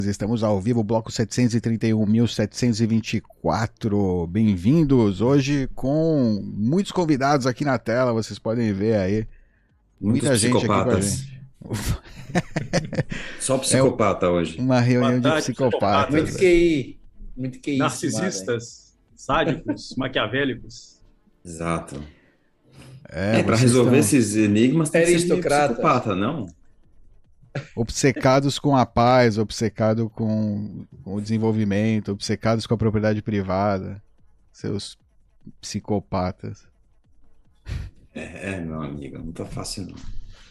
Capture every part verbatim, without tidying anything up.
Estamos ao vivo, bloco setecentos e trinta e um mil setecentos e vinte e quatro. Bem-vindos hoje com muitos convidados aqui na tela, vocês podem ver aí. Muitos Muita gente aqui com a psicopatas. gente. Só psicopata é hoje. Uma reunião Boa de tarde, psicopatas. psicopatas. Muito Q I. Muito Q I. Narcisistas, sádicos, maquiavélicos. Exato. É, É, pra vocês resolver estão esses enigmas tem que ser meio Aristocratas. psicopata, não? obcecados com a paz, obcecados com, com o desenvolvimento, obcecados com a propriedade privada. Seus psicopatas. É, é, meu amigo, não tá fácil não.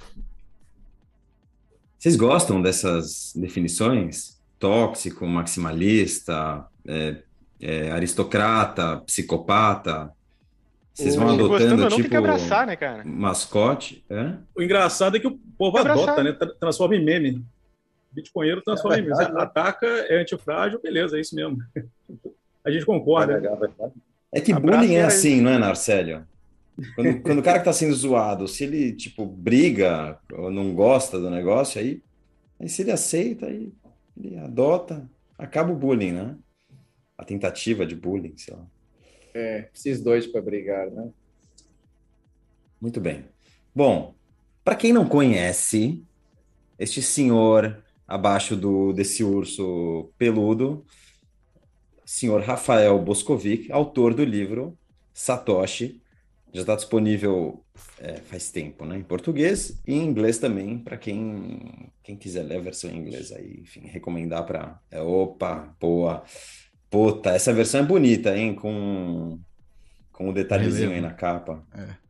Vocês gostam dessas definições? Tóxico, maximalista, é, é, aristocrata, psicopata? Vocês vão Mas adotando, gostando ou não, tipo, tem que abraçar, né, cara? mascote? É? O engraçado é que o povo É engraçado. adota, né? Tra- Transforma em meme. Bitcoinheiro transforma em meme. Você ataca, é antifrágil, beleza, é isso mesmo. A gente concorda. É que Abraço bullying é pra assim, não é, Narcélio? Quando, quando o cara que tá sendo zoado, se ele, tipo, briga ou não gosta do negócio, aí, aí se ele aceita, aí ele adota, acaba o bullying, né? A tentativa de bullying, sei lá. É, esses dois para brigar, né? Muito bem. Bom, para quem não conhece, este senhor abaixo do, desse urso peludo, senhor Rafael Boscovic, autor do livro Satoshi, já está disponível é, faz tempo, né? Em português e em inglês também, para quem, quem quiser ler a versão em inglês aí, enfim, recomendar para... É, opa, boa, puta, essa versão é bonita, hein? Com, com o detalhezinho aí na capa.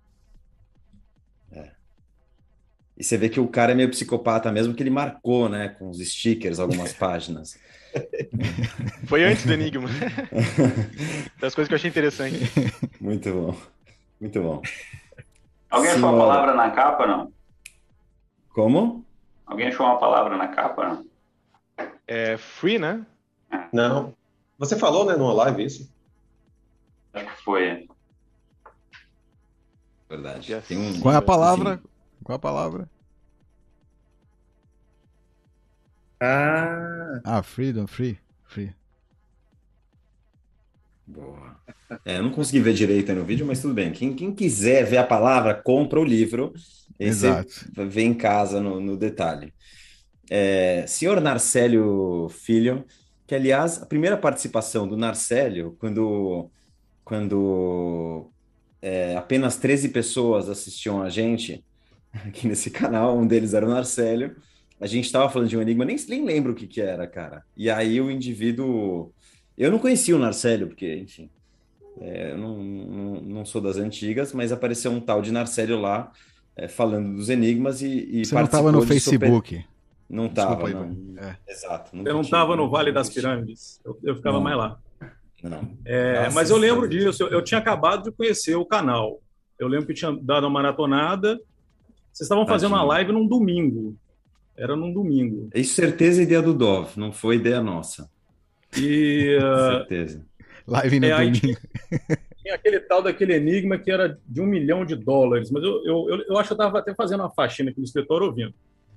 É. É. E você vê que o cara é meio psicopata mesmo, que ele marcou, né? Com os stickers, algumas páginas. Foi antes do Enigma. Das coisas que eu achei interessante. Muito bom. Muito bom. Alguém achou Senhora. uma palavra na capa, não? Como? Alguém achou uma palavra na capa, não? É free, né? Não. Você falou, né, numa live isso? Acho que foi. Verdade. Yes. Tem um, Qual é a palavra? enfim, Qual é a palavra? Ah, Ah, freedom, free, free. boa. É, eu não consegui ver direito aí no vídeo, mas tudo bem. Quem, quem quiser ver a palavra, compra o livro. Esse Exato. vê em casa no, no detalhe. É, senhor Narcélio Filho, que aliás, a primeira participação do Narcélio, quando, quando é, apenas treze pessoas assistiam a gente aqui nesse canal, um deles era o Narcélio, a gente estava falando de um enigma, nem, nem lembro o que que era, cara. E aí o indivíduo... Eu não conhecia o Narcélio, porque, enfim, é, eu não, não, não sou das antigas, mas apareceu um tal de Narcélio lá, é, falando dos enigmas e, e Você não estava no participou de super- Facebook. Não Desculpa estava, aí, não. vai. É. Exato. Eu não estava no Vale das Pirâmides. Eu, eu ficava Não. mais lá. Não. É, Graças mas eu lembro a Deus. disso. Eu, eu tinha acabado de conhecer o canal. Eu lembro que tinha dado uma maratonada. Vocês estavam fazendo uma Tadinho. live num domingo. Era num domingo. Isso, certeza, é ideia do Dov, não foi ideia nossa. E uh, Certeza. Live no é, aí domingo. tinha aquele tal daquele enigma que era de um milhão de dólares. Mas eu, eu, eu, eu acho que eu estava até fazendo uma faxina aqui no escritório ouvindo.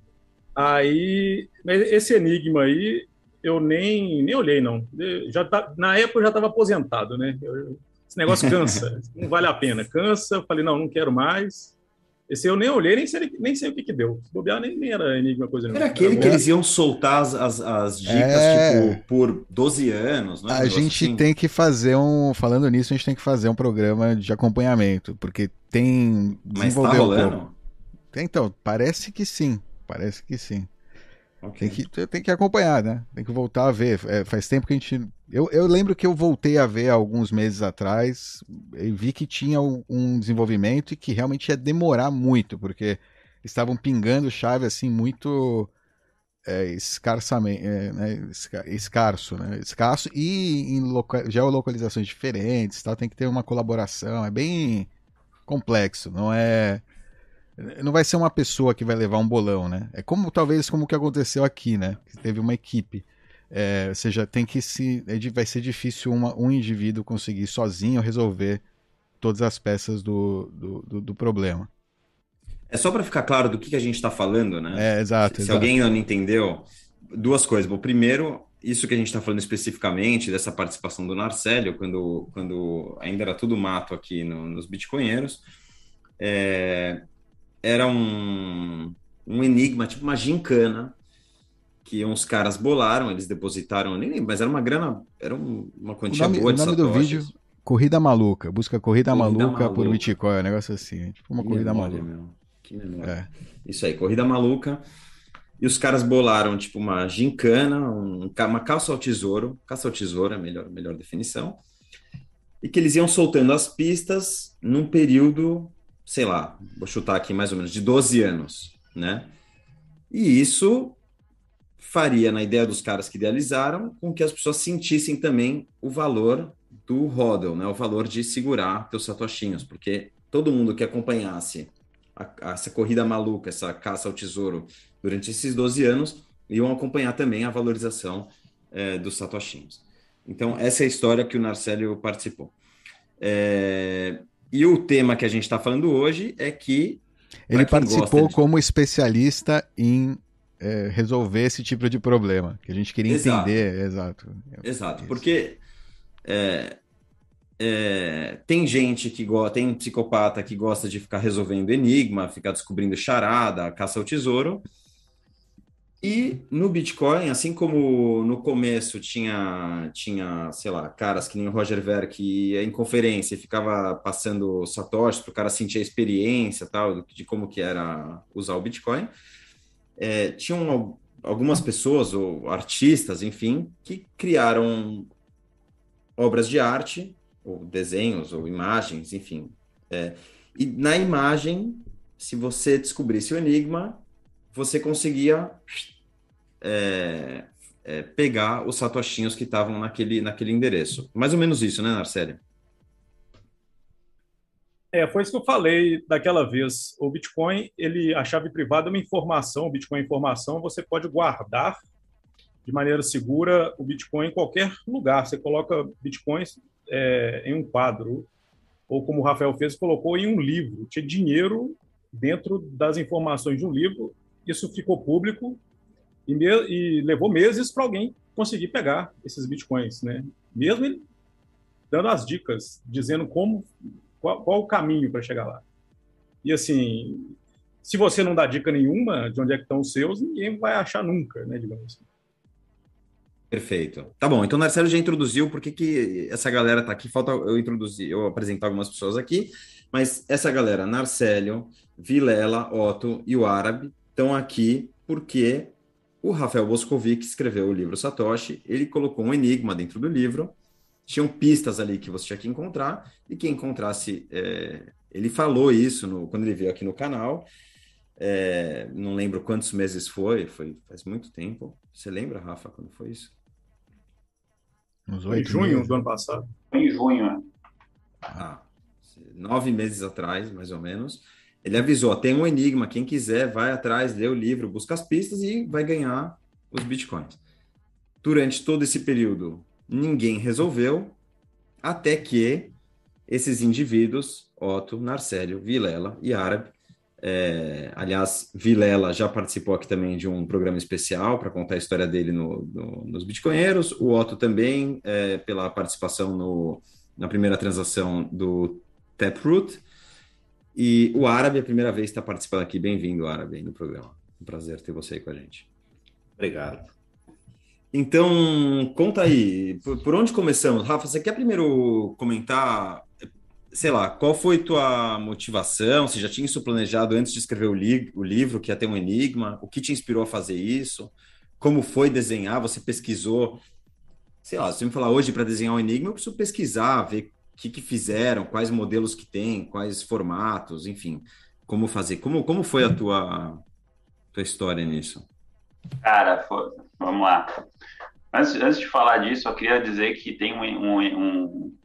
Aí, mas esse enigma aí, eu nem, nem olhei, não. Eu já tá, na época eu já estava aposentado, né? Eu- esse negócio cansa, não vale a pena. Cansa, eu falei, não, não quero mais. Esse eu nem olhei, nem sei, nem sei o que que deu. Se bobear, nem, nem era enigma coisa nenhuma. Era aquele que bom. eles iam soltar as, as, as dicas, É. tipo, por doze anos, né? Um A negócio gente assim. tem que fazer um. Falando nisso, a gente tem que fazer um programa de acompanhamento, porque tem. Mas tá desenvolver um rolando? pouco. Tem, então, parece que sim. Parece que sim. Ok. Tem que, tem que acompanhar, né? Tem que voltar a ver. É, faz tempo que a gente. Eu, eu lembro que eu voltei a ver alguns meses atrás e vi que tinha um, um desenvolvimento e que realmente ia demorar muito, porque estavam pingando chave assim muito é, escarsamente, é, né? Esca- escarso, né? Escasso e em loca... geolocalizações diferentes, tal. Tem que ter uma colaboração. É bem complexo, não é. Não vai ser uma pessoa que vai levar um bolão, né? É como talvez como o que aconteceu aqui, né? Que teve uma equipe. É, ou seja, tem que se. é di- Vai ser difícil uma- um indivíduo conseguir sozinho resolver todas as peças do, do, do- do problema. É só para ficar claro do que, que a gente está falando, né? É, exato, Se, se exato. alguém não entendeu, duas coisas. O primeiro, isso que a gente está falando especificamente, dessa participação do Narcélio, quando, quando ainda era tudo mato aqui no, nos bitcoinheiros, é, era um, um enigma, tipo uma gincana, que uns caras bolaram, eles depositaram, nem lembro, mas era uma grana, era um, uma O quantia nome, boa o de nome do vídeo, satoshis. Corrida Maluca. Busca Corrida, Corrida Maluca por Maluca. Bitcoin, um negócio assim. Tipo uma Que Corrida memória, Maluca. meu. Que memória. É. Isso aí, corrida maluca. E os caras bolaram, tipo, uma gincana, um, uma caça ao tesouro. Caça ao tesouro é a melhor, melhor definição. E que eles iam soltando as pistas num período, sei lá, vou chutar aqui mais ou menos, de doze anos, né? E isso faria, na ideia dos caras que idealizaram, com que as pessoas sentissem também o valor do hodl, né? O valor de segurar teus satoshinhos, porque todo mundo que acompanhasse a, a, essa corrida maluca, essa caça ao tesouro durante esses doze anos, iam acompanhar também a valorização é, dos satoshinhos. Então, essa é a história que o Narcélio participou. É, e o tema que a gente está falando hoje é que... Ele participou de... como especialista em é, resolver esse tipo de problema, que a gente queria Exato. entender. Exato. Exato, Isso. porque é, é, tem gente que gosta, tem psicopata que gosta de ficar resolvendo enigma, ficar descobrindo charada, caça ao tesouro. E no Bitcoin, assim como no começo tinha, tinha, sei lá, caras que nem o Roger Ver, que ia em conferência e ficava passando satoshis para o cara sentir a experiência tal, de como que era usar o Bitcoin, é, tinham algumas pessoas, ou artistas, enfim, que criaram obras de arte, ou desenhos, ou imagens, enfim. É, e na imagem, se você descobrisse o enigma, você conseguia é, é, pegar os satoshinhos que estavam naquele, naquele endereço. Mais ou menos isso, né, Narcélio? É, foi isso que eu falei daquela vez. O Bitcoin, ele, a chave privada é uma informação, o Bitcoin é informação, você pode guardar de maneira segura o Bitcoin em qualquer lugar. Você coloca Bitcoins é, em um quadro, ou como o Rafael fez, colocou em um livro. Tinha dinheiro dentro das informações de um livro, isso ficou público e, me, e levou meses para alguém conseguir pegar esses Bitcoins, né? Mesmo ele dando as dicas, dizendo como Qual, qual o caminho para chegar lá? E assim, se você não dá dica nenhuma de onde é que estão os seus, ninguém vai achar nunca, né, digamos assim. Perfeito. Tá bom, então o Narcélio já introduziu por que que essa galera tá aqui. Falta eu introduzir, eu apresentar algumas pessoas aqui, mas essa galera, Narcélio, Vilela, Otto e o Árabe, estão aqui porque o Rafael Boscovic escreveu o livro Satoshi, ele colocou um enigma dentro do livro, tinham pistas ali que você tinha que encontrar, e quem encontrasse, é, ele falou isso no, quando ele veio aqui no canal, é, não lembro quantos meses foi, foi faz muito tempo. Você lembra, Rafa, quando foi isso? Uns Foi em oito junho meses. do ano passado. Em junho, né? Ah, nove meses atrás, mais ou menos. Ele avisou, tem um enigma, quem quiser vai atrás, lê o livro, busca as pistas e vai ganhar os bitcoins. Durante todo esse período, ninguém resolveu, até que esses indivíduos, Otto, Narcélio, Vilela e Árabe, é, aliás, Vilela já participou aqui também de um programa especial para contar a história dele no, no, nos Bitcoinheiros, o Otto também, é, pela participação no, na primeira transação do Taproot, e o Árabe, a primeira vez está participando aqui. Bem-vindo, Árabe, aí no programa. Um prazer ter você aí com a gente. Obrigado. Então, conta aí, por, por onde começamos? Rafa, você quer primeiro comentar, sei lá, qual foi tua motivação? Você já tinha isso planejado antes de escrever o, li o livro, que ia ter um enigma? O que te inspirou a fazer isso? Como foi desenhar? Você pesquisou? Sei lá, se você me falar hoje para desenhar um enigma, eu preciso pesquisar, ver o que, que fizeram, quais modelos que tem, quais formatos, enfim, como fazer. Como, como foi a tua, tua história nisso? Cara, foi- vamos lá. Antes, antes de falar disso, eu queria dizer que tem um, um, um,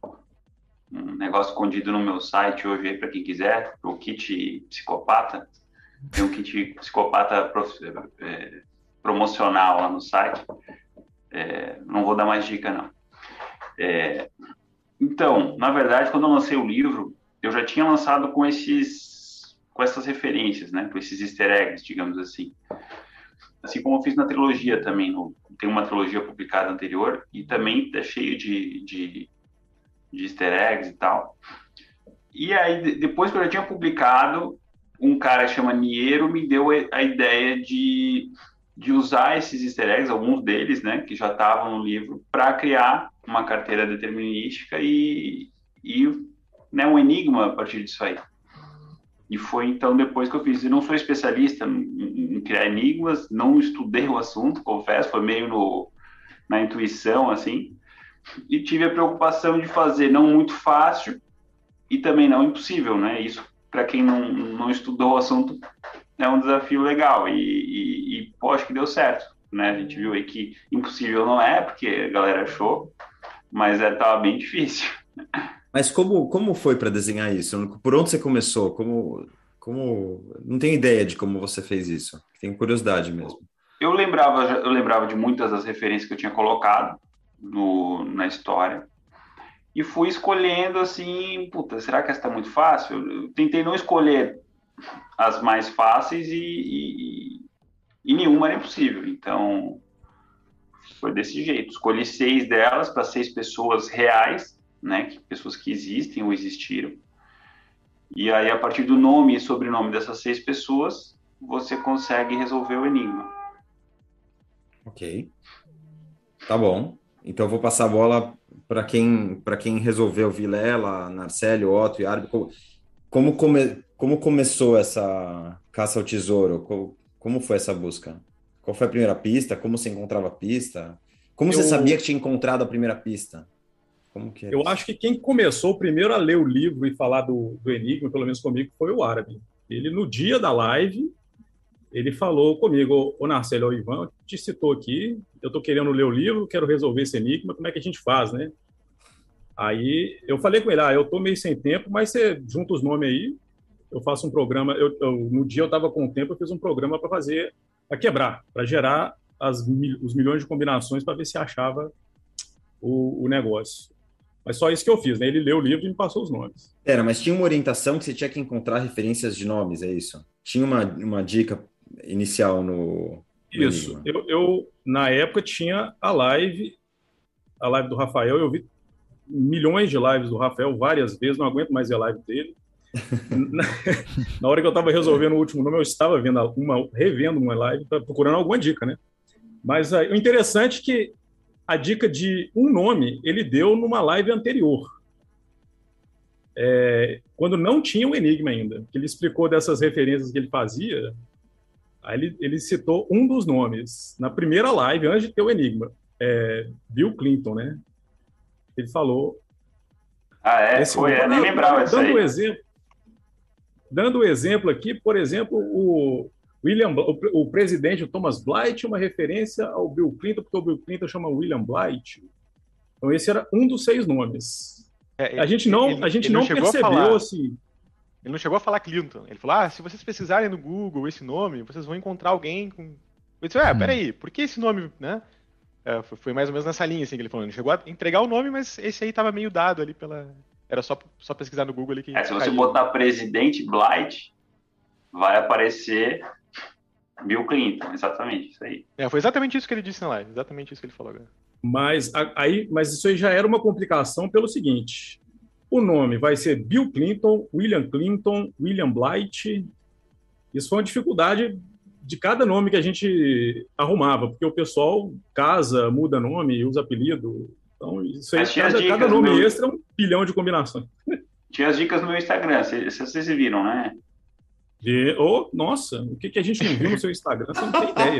um negócio escondido no meu site hoje aí para quem quiser, o kit psicopata. Tem um kit psicopata prof- é, promocional lá no site. É, não vou dar mais dica, não. É, então, na verdade, quando eu lancei o livro, eu já tinha lançado com esses, com essas referências, né? Com esses easter eggs, digamos assim. assim como eu fiz na trilogia também. No, tem uma trilogia publicada anterior e também é cheio de, de, de easter eggs e tal. E aí, depois que eu já tinha publicado, um cara que chama Niero me deu a ideia de, de usar esses easter eggs, alguns deles, né, que já estavam no livro, para criar uma carteira determinística e, e né, um enigma a partir disso aí. E foi então depois que eu fiz. Eu não sou especialista em, em criar enigmas, não estudei o assunto, confesso, foi meio no, na intuição, assim, e tive a preocupação de fazer não muito fácil e também não impossível, né? Isso, para quem não, não estudou o assunto, é um desafio legal e, e, e pô, acho que deu certo, né? A gente viu aí que impossível não é, porque a galera achou, mas estava é, bem difícil. Mas como, como foi para desenhar isso? Por onde você começou? Como, como... Não tenho ideia de como você fez isso. Tenho curiosidade mesmo. Eu lembrava, eu lembrava de muitas das referências que eu tinha colocado no, na história e fui escolhendo assim, puta, será que essa tá muito fácil? Eu tentei não escolher as mais fáceis e, e, e nenhuma era impossível. Então, foi desse jeito. Escolhi seis delas para seis pessoas reais, né, que, pessoas que existem ou existiram. E aí, a partir do nome e sobrenome dessas seis pessoas, você consegue resolver o enigma. Ok. Tá bom. Então, eu vou passar a bola para quem, para quem resolveu Vilela, Narcélio, Otto e Arbi. Como, como, come, como começou essa caça ao tesouro? Como, como foi essa busca? Qual foi a primeira pista? Como você encontrava a pista? Como eu... você sabia que tinha encontrado a primeira pista? Como que é eu isso? acho que quem começou primeiro a ler o livro e falar do, do enigma, pelo menos comigo, foi o Arbi. Ele, no dia da live, ele falou comigo: ô Narcélio, o Ivan te citou aqui, eu tô querendo ler o livro, quero resolver esse enigma, como é que a gente faz, né? Aí eu falei com ele: ah, eu tô meio sem tempo, mas você junta os nomes aí, eu faço um programa. Eu, eu, no dia eu tava com tempo, eu fiz um programa para fazer, para quebrar, para gerar as, os milhões de combinações para ver se achava o, o negócio. Mas só isso que eu fiz, né? Ele leu o livro e me passou os nomes. Era, mas tinha uma orientação que você tinha que encontrar referências de nomes, é isso? Tinha uma, uma dica inicial no... no isso. Eu, eu, na época, tinha a live, a live do Rafael. Eu vi milhões de lives do Rafael várias vezes, não aguento mais ver a live dele. na, na hora que eu estava resolvendo o último nome, eu estava vendo uma, revendo uma live, procurando alguma dica, né? Mas aí, o interessante é que a dica de um nome ele deu numa live anterior, é, quando não tinha o enigma ainda, que ele explicou dessas referências que ele fazia. Aí ele, ele citou um dos nomes na primeira live, antes de ter o enigma, é, Bill Clinton, né? Ele falou... Ah, é? Foi, é, nem lembrava disso aí. Dando exemplo, dando exemplo aqui, por exemplo, o... William, o, o presidente Thomas Blight, uma referência ao Bill Clinton, porque o Bill Clinton chama William Blight. Então, esse era um dos seis nomes. É, a gente não, ele, a gente ele não, não percebeu, falar, assim... Ele não chegou a falar Clinton. Ele falou, ah, se vocês pesquisarem no Google esse nome, vocês vão encontrar alguém com... Eu disse, ah, peraí, por que esse nome, né? É, foi mais ou menos nessa linha, assim, que ele falou. Ele chegou a entregar o nome, mas esse aí tava meio dado ali pela... Era só, só pesquisar no Google ali que... É, se você caiu. botar presidente Blight, vai aparecer... Bill Clinton, exatamente, isso aí. É, foi exatamente isso que ele disse na live, exatamente isso que ele falou agora. Mas, aí, mas isso aí já era uma complicação pelo seguinte: o nome vai ser Bill Clinton, William Clinton, William Blight. Isso foi uma dificuldade de cada nome que a gente arrumava, porque o pessoal casa, muda nome, usa apelido. Então, isso aí, cada, cada nome meu... extra é um bilhão de combinações. Tinha as dicas no meu Instagram, vocês, vocês viram, né? E, oh, nossa, o que, que a gente não viu no seu Instagram, você não tem ideia.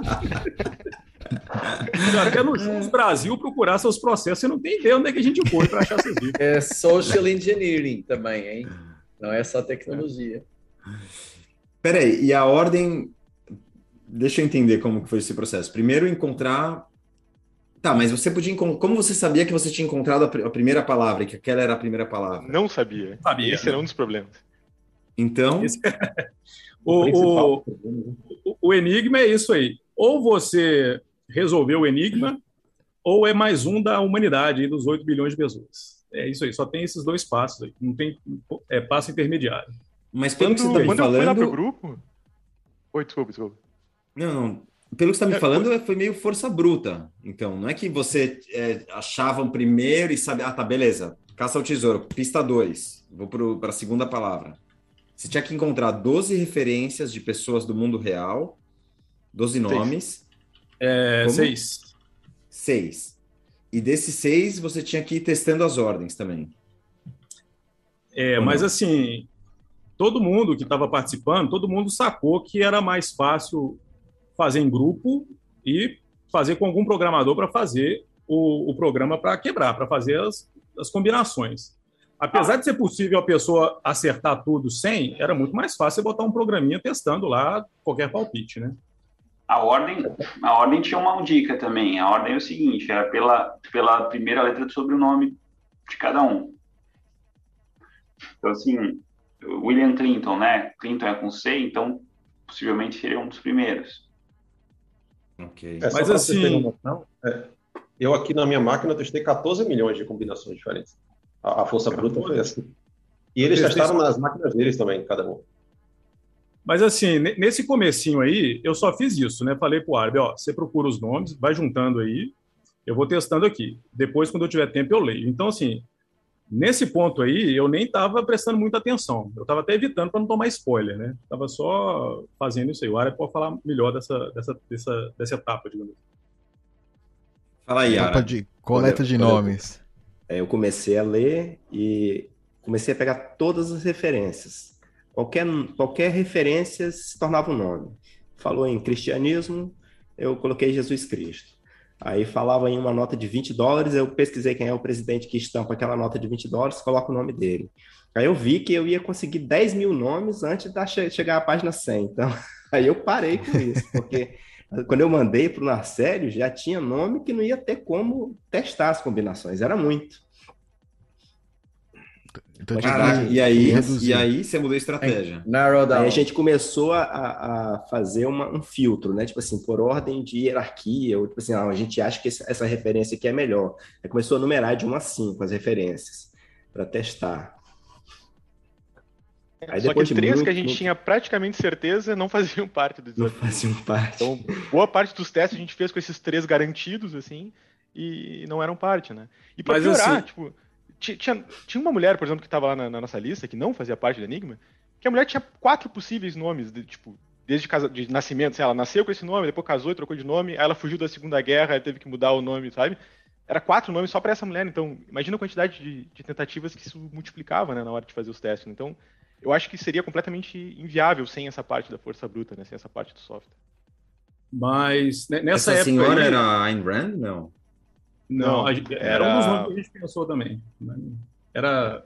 Cara, quer no Jus Brasil procurar seus processos, você não tem ideia onde é que a gente foi para achar essas dicas. É social engineering também, hein? Não é só tecnologia. Peraí, e a ordem... Deixa eu entender como foi esse processo. Primeiro encontrar... Tá, mas você podia encontrar... Como você sabia que você tinha encontrado a primeira palavra, que aquela era a primeira palavra? Não sabia. sabia Esse era um dos problemas. Então, Esse... o, o, o, o enigma é isso aí. Ou você resolveu o enigma, ou é mais um da humanidade, dos oito bilhões de pessoas. É isso aí, só tem esses dois passos aí. Não tem é, passo intermediário. Mas pelo quando, que você tá quando falando... eu fui lá pro grupo... Oi, desculpa, desculpa. Não, não. Pelo que você está me falando, foi meio força bruta. Então, não é que você é, achava um primeiro e sabia, ah, tá, beleza, caça ao tesouro, pista dois, vou para a segunda palavra. Você tinha que encontrar doze referências de pessoas do mundo real, doze nomes. É, Como? seis. Seis. E desses seis, você tinha que ir testando as ordens também. É, Ou mas não? assim, todo mundo que estava participando, todo mundo sacou que era mais fácil fazer em grupo e fazer com algum programador para fazer o, o programa para quebrar, para fazer as, as combinações. Apesar de ser possível a pessoa acertar tudo sem, era muito mais fácil botar um programinha testando lá qualquer palpite, né? A ordem, a ordem tinha uma dica também. A ordem é o seguinte, era pela, pela primeira letra do sobrenome de cada um. Então, assim, William Clinton, né? Clinton é com C, então possivelmente seria um dos primeiros. Ok. É, só Mas pra vocês terem uma assim, noção, é, eu aqui na minha máquina testei quatorze milhões de combinações diferentes. A, a força bruta foi assim. E eles Eu testei testaram só- nas máquinas deles também, cada um. mas assim, ne- nesse comecinho aí, eu só fiz isso, né? Falei pro árabe, ó, você procura os nomes, vai juntando aí, eu vou testando aqui. Depois, quando eu tiver tempo, eu leio. Então, assim, nesse ponto aí, eu nem estava prestando muita atenção. Eu estava até evitando para não tomar spoiler, né? Estava só fazendo isso aí. O árabe pode falar melhor dessa, dessa, dessa, dessa etapa, digamos. Fala aí, Etapa Yara. de coleta Quando de eu- quando eu- nomes. É, eu comecei a ler e comecei a pegar todas as referências. Qualquer, qualquer referência se tornava um nome. Falou em cristianismo, eu coloquei Jesus Cristo. Aí falava em uma nota de vinte dólares, eu pesquisei quem é o presidente que estampa aquela nota de vinte dólares, coloco o nome dele. Aí eu vi que eu ia conseguir dez mil nomes antes de che- chegar à página cem. Então, aí eu parei com isso, porque quando eu mandei para o Narcélio, já tinha nome que não ia ter como testar as combinações, era muito. Então, eu tive Caraca, que e aí, reduzir. e aí você mudou a estratégia. Narrow down. Aí a gente começou a, a fazer uma, um filtro, né? Tipo assim, por ordem de hierarquia, ou tipo assim, ah, a gente acha que esse- essa referência aqui é melhor. Aí começou a numerar de um a cinco as referências para testar. Aí Só que depois de três muito, que a gente muito- tinha praticamente certeza não faziam parte do Não desafio. faziam parte. Então, boa parte dos testes a gente fez com esses três garantidos, assim, e não eram parte, né? E pra Mas, piorar, assim- tipo, ti- tinha, tinha uma mulher, por exemplo, que estava lá na, na nossa lista, que não fazia parte do Enigma, que a mulher tinha quatro possíveis nomes, de, tipo, desde casa, de nascimento, assim, ela nasceu com esse nome, depois casou e trocou de nome, aí ela fugiu da Segunda Guerra, aí teve que mudar o nome, sabe? Era quatro nomes só para essa mulher, então imagina a quantidade de, de tentativas que isso multiplicava, né, na hora de fazer os testes. Então, eu acho que seria completamente inviável sem essa parte da força bruta, né, sem essa parte do software. Mas né, nessa Essa época senhora aí, era a Ayn Rand? Não. não, Não, a gente- era, era- um dos nomes que a gente pensou também. Né? Era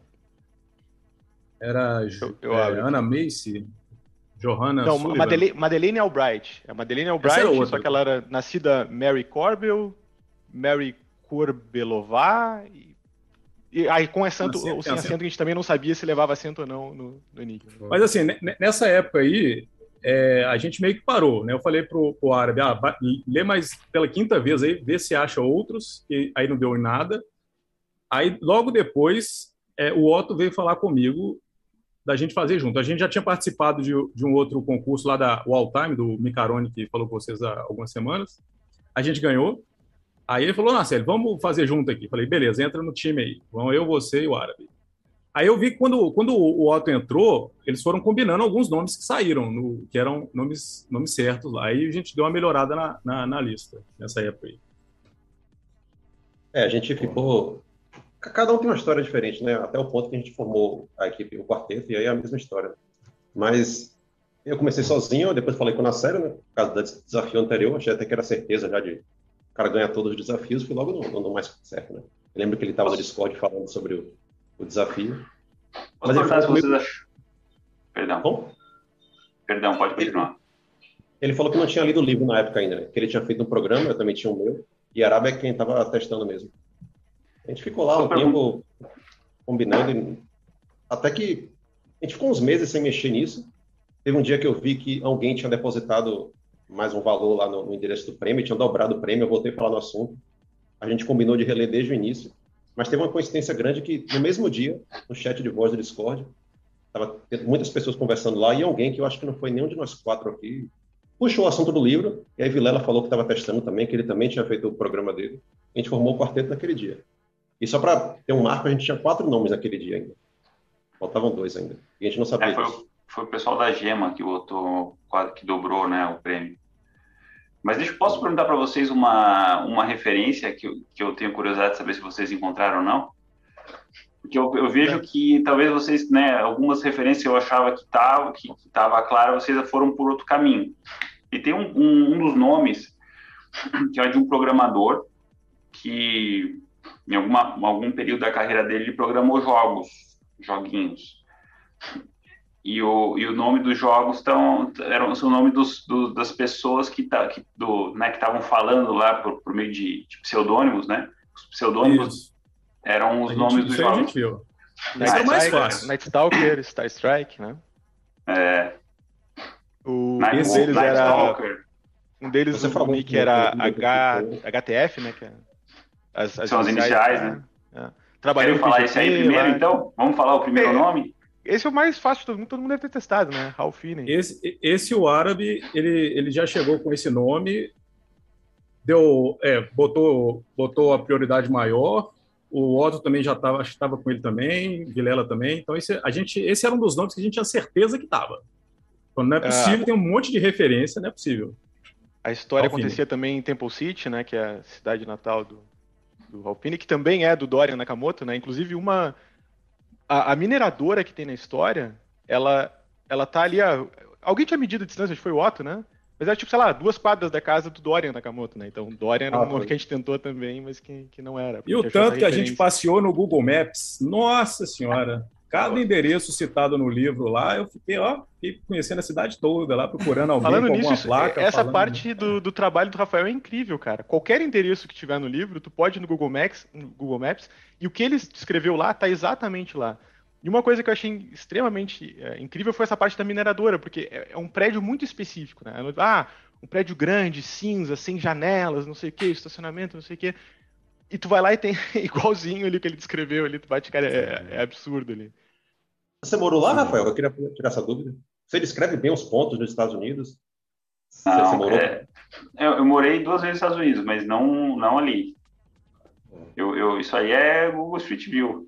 era Eu- eu é, abro aqui. Ana Macy, Johanna Não, Sullivan. Madeleine, Madeleine Albright. A Madeleine Albright, era outra. só que ela era nascida Mary Corbel, Mary Corbelová, e, e aí com acento Com acento, ou sem tem acento. acento, a gente também não sabia se levava acento ou não no, no Enigma. Mas assim, ne- ne- nessa época aí, é, a gente meio que parou, né? Eu falei pro, pro árabe, ah, vai- lê mais pela quinta vez aí, vê se acha outros, e aí não deu em nada. Aí, logo depois, é, o Otto veio falar comigo da gente fazer junto. A gente já tinha participado de, de um outro concurso lá da All Time, do Micarone, que falou com vocês há algumas semanas. A gente ganhou. Aí ele falou, Marcelo, vamos fazer junto aqui. Falei, beleza, entra no time aí. Vão eu, você e o árabe. Aí eu vi que quando, quando o Otto entrou, eles foram combinando alguns nomes que saíram, no, que eram nomes, nomes certos lá. Aí a gente deu uma melhorada na, na, na lista, nessa época aí. É, a gente ficou. Cada um tem uma história diferente, né? Até o ponto que a gente formou a equipe, o quarteto, e aí é a mesma história. Mas eu comecei sozinho, depois falei com o Nacério, né? Por causa do desafio anterior, achei até que era certeza já de o cara ganhar todos os desafios, fui logo no, no mais certo, né? Eu lembro que ele estava no Discord falando sobre o, o desafio. Posso Mas ele perguntar falou se comigo... vocês acham... Perdão. Bom, Perdão, pode continuar. ele falou que não tinha lido o livro na época ainda, né? Que ele tinha feito um programa, eu também tinha o meu, e Arábia é quem estava testando mesmo. A gente ficou lá um tempo combinando, e... até que a gente ficou uns meses sem mexer nisso. Teve um dia que eu vi que alguém tinha depositado mais um valor lá no, no endereço do prêmio, tinha dobrado o prêmio, eu voltei a falar no assunto. A gente combinou de reler desde o início, mas teve uma coincidência grande que no mesmo dia, no chat de voz do Discord, estava muitas pessoas conversando lá e alguém que eu acho que não foi nenhum de nós quatro aqui, puxou o assunto do livro, e aí Vilela falou que estava testando também, que ele também tinha feito o programa dele. A gente formou o quarteto naquele dia. E só para ter um marco, a gente tinha quatro nomes naquele dia ainda. Faltavam dois ainda. E a gente não sabia É, foi, disso. foi o pessoal da Gema que votou, quase que dobrou, né, o prêmio. Mas deixa eu posso perguntar para vocês uma, uma referência que eu, que eu tenho curiosidade de saber se vocês encontraram ou não. Porque eu, eu vejo que talvez vocês, né, algumas referências eu achava que estava que, que tava claro, vocês foram por outro caminho. E tem um, um, um dos nomes que é de um programador que em alguma, algum período da carreira dele ele programou jogos, joguinhos. E o, e o nome dos jogos tão, eram o nome dos, do, das pessoas que tá, que do, né, que estavam falando lá por, por meio de, de pseudônimos, né? Os pseudônimos Isso. eram os A nomes gente, dos isso aí a jogos. gente viu. Night Esse é o mais Strike, fácil. Night Stalker, Star Strike, né? É, O, Night, um deles Night era Stalker. um deles Você o falou nick que era no- H, H T F, né? Que é as, São as iniciais, né? É. Trabalhou Querem no falar P G esse aí P primeiro, lá. então? Vamos falar o primeiro É. nome? Esse é o mais fácil de todo mundo, todo mundo deve ter testado, né? Ralph Finney. Esse, esse o árabe, ele, ele já chegou com esse nome, deu, é, botou, botou a prioridade maior. O Otto também já estava, acho que estava com ele também, Vilela também. Então esse, a gente, esse era um dos nomes que a gente tinha certeza que estava. Então, não é possível, Ah. tem um monte de referência, não é possível. A história Ralph acontecia também em Temple City, né? Que é a cidade natal do, do Ralph Finney, que também é do Dorian Nakamoto, né? Inclusive uma a, a mineradora que tem na história, ela ela tá ali a, alguém tinha medido a distância, acho que foi o Otto, né? Mas era tipo, sei lá, duas quadras da casa do Dorian Nakamoto, né? Então Dorian era Ah, um nome foi. que a gente tentou também, mas que, que não era. E o tanto que a gente passeou no Google Maps, nossa senhora, cada endereço citado no livro lá, eu fiquei, ó, fiquei conhecendo a cidade toda lá, procurando alguém Falando com nisso, alguma isso- placa. essa falando- parte do, do trabalho do Rafael é incrível, cara. Qualquer endereço que tiver no livro, tu pode ir no Google Maps, no Google Maps e o que ele escreveu lá tá exatamente lá. E uma coisa que eu achei extremamente é, incrível foi essa parte da mineradora, porque é, é um prédio muito específico, né? Ah, um prédio grande, cinza, sem janelas, não sei o que, estacionamento, não sei o que. E tu vai lá e tem igualzinho ali o que ele descreveu ali, tu bate, cara, é, é absurdo ali. Você morou lá, Rafael? Eu queria tirar essa dúvida. Você descreve bem os pontos nos Estados Unidos? Você, você Não, morou? é, eu, eu morei duas vezes nos Estados Unidos, mas não, não ali. Eu, eu, isso aí é Google Street View.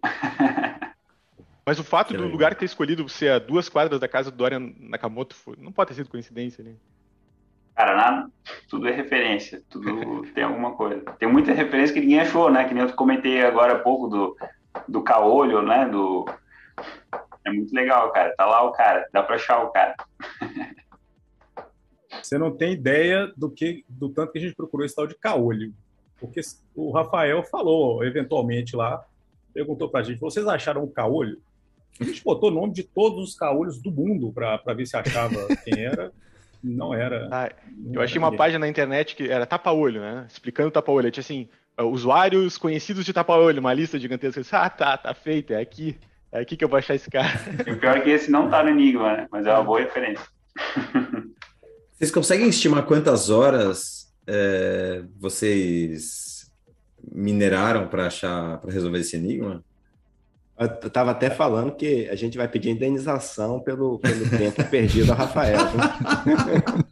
Mas o fato Que do legal. lugar ter escolhido ser a duas quadras da casa do Dorian Nakamoto foi- não pode ter sido coincidência ali. Cara, nada, tudo é referência, tudo tem alguma coisa. Tem muita referência que ninguém achou, né? Que nem eu comentei agora há pouco do, do caolho, né? Do... É muito legal, cara. Tá lá o cara, dá pra achar o cara. Você não tem ideia do que do tanto que a gente procurou esse tal de caolho. Porque o Rafael falou, eventualmente lá, perguntou pra gente, vocês acharam um caolho? A gente botou o nome de todos os caolhos do mundo para ver se achava quem era. Não era. Ah, não eu achei era uma ninguém. página na internet que era tapa-olho, né? Explicando tapa-olho. Tinha assim, uh, usuários conhecidos de tapa-olho, uma lista gigantesca. Eu disse, ah, tá, tá feito, é aqui. É aqui que eu vou achar esse cara. E o pior é que esse não tá no Enigma, né? Mas é uma boa referência. Vocês conseguem estimar quantas horas é, vocês mineraram para achar, para resolver esse enigma? Eu tava até falando que a gente vai pedir indenização pelo, pelo tempo perdido ao Rafael. Viu?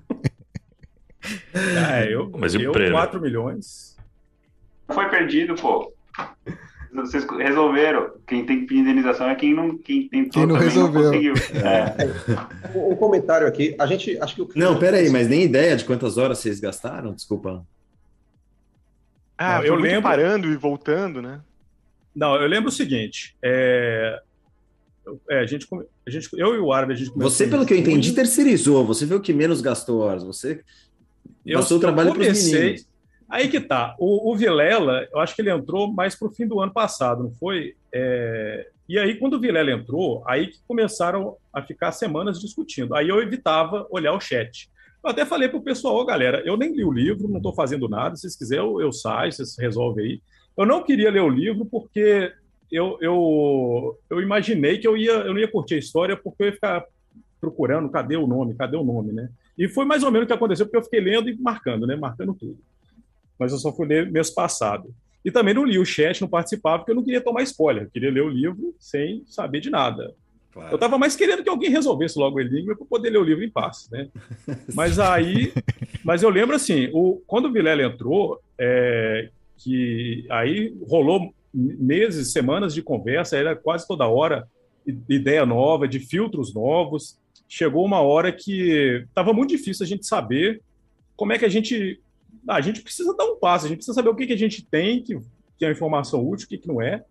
Ah, eu, Mas e o eu prêmio? quatro milhões. Foi perdido, pô. Vocês resolveram. Quem tem que pedir indenização é quem não, quem tentou Quem não também resolveu. não conseguiu. É. Um, um comentário aqui. A gente, acho que o Não, peraí, mas nem ideia de quantas horas vocês gastaram? Desculpa. Ah, Não, foi eu muito lembro- parando e voltando, né? Não, eu lembro o seguinte. É, é, a gente, come- a gente, eu e o Árabe, a gente começou Você, em pelo que eu junho. entendi, terceirizou. Você viu que menos gastou horas. Você Eu, passou o eu trabalho para os comecei. meninos. Aí que tá. O, o Vilela, eu acho que ele entrou mais pro fim do ano passado, não foi? É, e aí, quando o Vilela entrou, aí que começaram a ficar semanas discutindo. Aí eu evitava olhar o chat. Eu até falei pro pessoal, ó, galera, eu nem li o livro, não estou fazendo nada. Se vocês quiserem, eu, eu saio, vocês resolvem aí. Eu não queria ler o livro porque eu, eu, eu imaginei que eu, ia, eu não ia curtir a história porque eu ia ficar procurando cadê o nome, cadê o nome, né? E foi mais ou menos o que aconteceu, porque eu fiquei lendo e marcando, né? Marcando tudo. Mas eu só fui ler mês passado. E também não li o chat, não participava, porque eu não queria tomar spoiler. Eu queria ler o livro sem saber de nada. Claro. Eu estava mais querendo que alguém resolvesse logo o enigma para poder ler o livro em paz, né? Mas aí, mas eu lembro assim, o, quando o Vilela entrou, é, que aí rolou meses, semanas de conversa, era quase toda hora ideia nova, de filtros novos. Chegou uma hora que estava muito difícil a gente saber como é que a gente... Ah, a gente precisa dar um passo, a gente precisa saber o que, que a gente tem, que, que é informação útil, o que, que não é.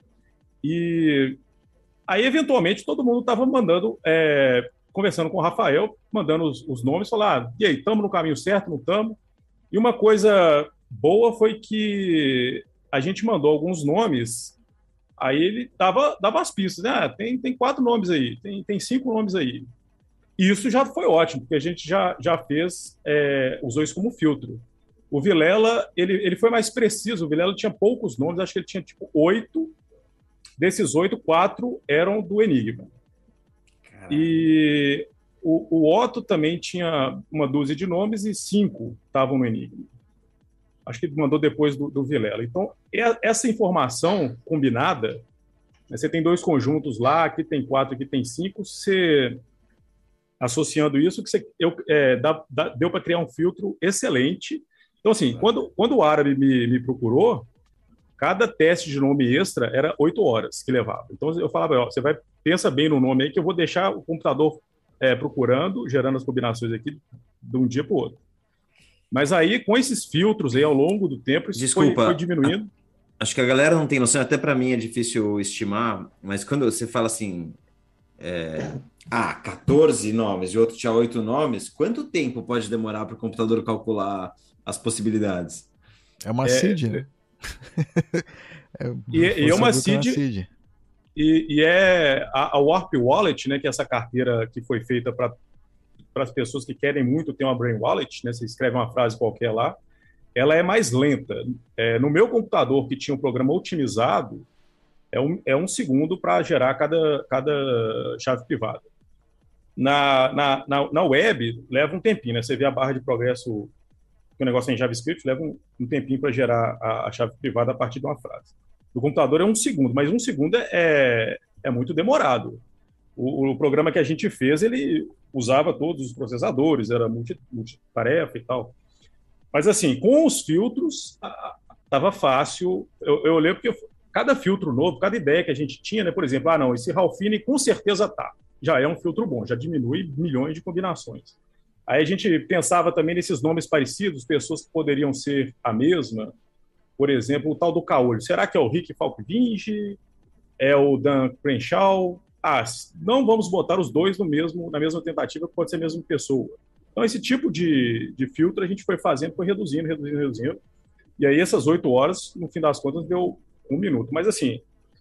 E aí, eventualmente, todo mundo estava mandando, é, conversando com o Rafael, mandando os, os nomes, falar, ah, e aí, estamos no caminho certo, não estamos? E uma coisa boa foi que a gente mandou alguns nomes, aí ele dava, dava as pistas, né? Ah, tem, tem quatro nomes aí, tem, tem cinco nomes aí. E isso já foi ótimo, porque a gente já, já fez, é, usou isso como filtro. O Vilela, ele, ele foi mais preciso, o Vilela tinha poucos nomes, acho que ele tinha tipo oito. Desses oito, quatro eram do Enigma. Caramba. E o, o Otto também tinha uma dúzia de nomes e cinco estavam no Enigma. Acho que ele mandou depois do, do Vilela. Então, essa informação combinada, né, você tem dois conjuntos lá, aqui tem quatro, aqui tem cinco, você, associando isso, que você, eu, é, dá, dá, deu para criar um filtro excelente. Então, assim, quando, quando o árabe me, me procurou, cada teste de nome extra era oito horas que levava. Então, eu falava, ó, você vai, pensa bem no nome aí, que eu vou deixar o computador é, procurando, gerando as combinações aqui de um dia para o outro. Mas aí, com esses filtros aí, ao longo do tempo, isso Desculpa, foi, foi diminuindo. A, acho que a galera não tem noção, até para mim é difícil estimar, mas quando você fala assim, é, ah, quatorze nomes e outro tinha oito nomes, quanto tempo pode demorar para o computador calcular as possibilidades? É uma É, C I D, né? é, e, e é uma C I D, C I D. E, e é a, a Warp Wallet, né, que é essa carteira que foi feita para as pessoas que querem muito ter uma Brain Wallet, né, você escreve uma frase qualquer lá, ela é mais lenta. É, no meu computador, que tinha um programa otimizado, é um, é um segundo para gerar cada, cada chave privada. Na, na, na, na web, leva um tempinho, né? Você vê a barra de progresso, que o negócio é em JavaScript, leva um, um tempinho para gerar a, a chave privada a partir de uma frase. No computador é um segundo, mas um segundo é, é muito demorado. O, o programa que a gente fez, ele usava todos os processadores, era multi, multitarefa e tal. Mas, assim, com os filtros, estava fácil. Eu, eu lembro que cada filtro novo, cada ideia que a gente tinha, né? Por exemplo, ah, não, esse Ralphine com certeza tá. Já é um filtro bom, já diminui milhões de combinações. Aí a gente pensava também nesses nomes parecidos, pessoas que poderiam ser a mesma. Por exemplo, o tal do Caolho. Será que é o Rick Falkvinge? É o Dan Crenshaw? Ah, não vamos botar os dois no mesmo, na mesma tentativa, que pode ser a mesma pessoa. Então, esse tipo de, de filtro a gente foi fazendo, foi reduzindo, reduzindo, reduzindo. E aí, essas oito horas, no fim das contas, deu um minuto. Mas, assim,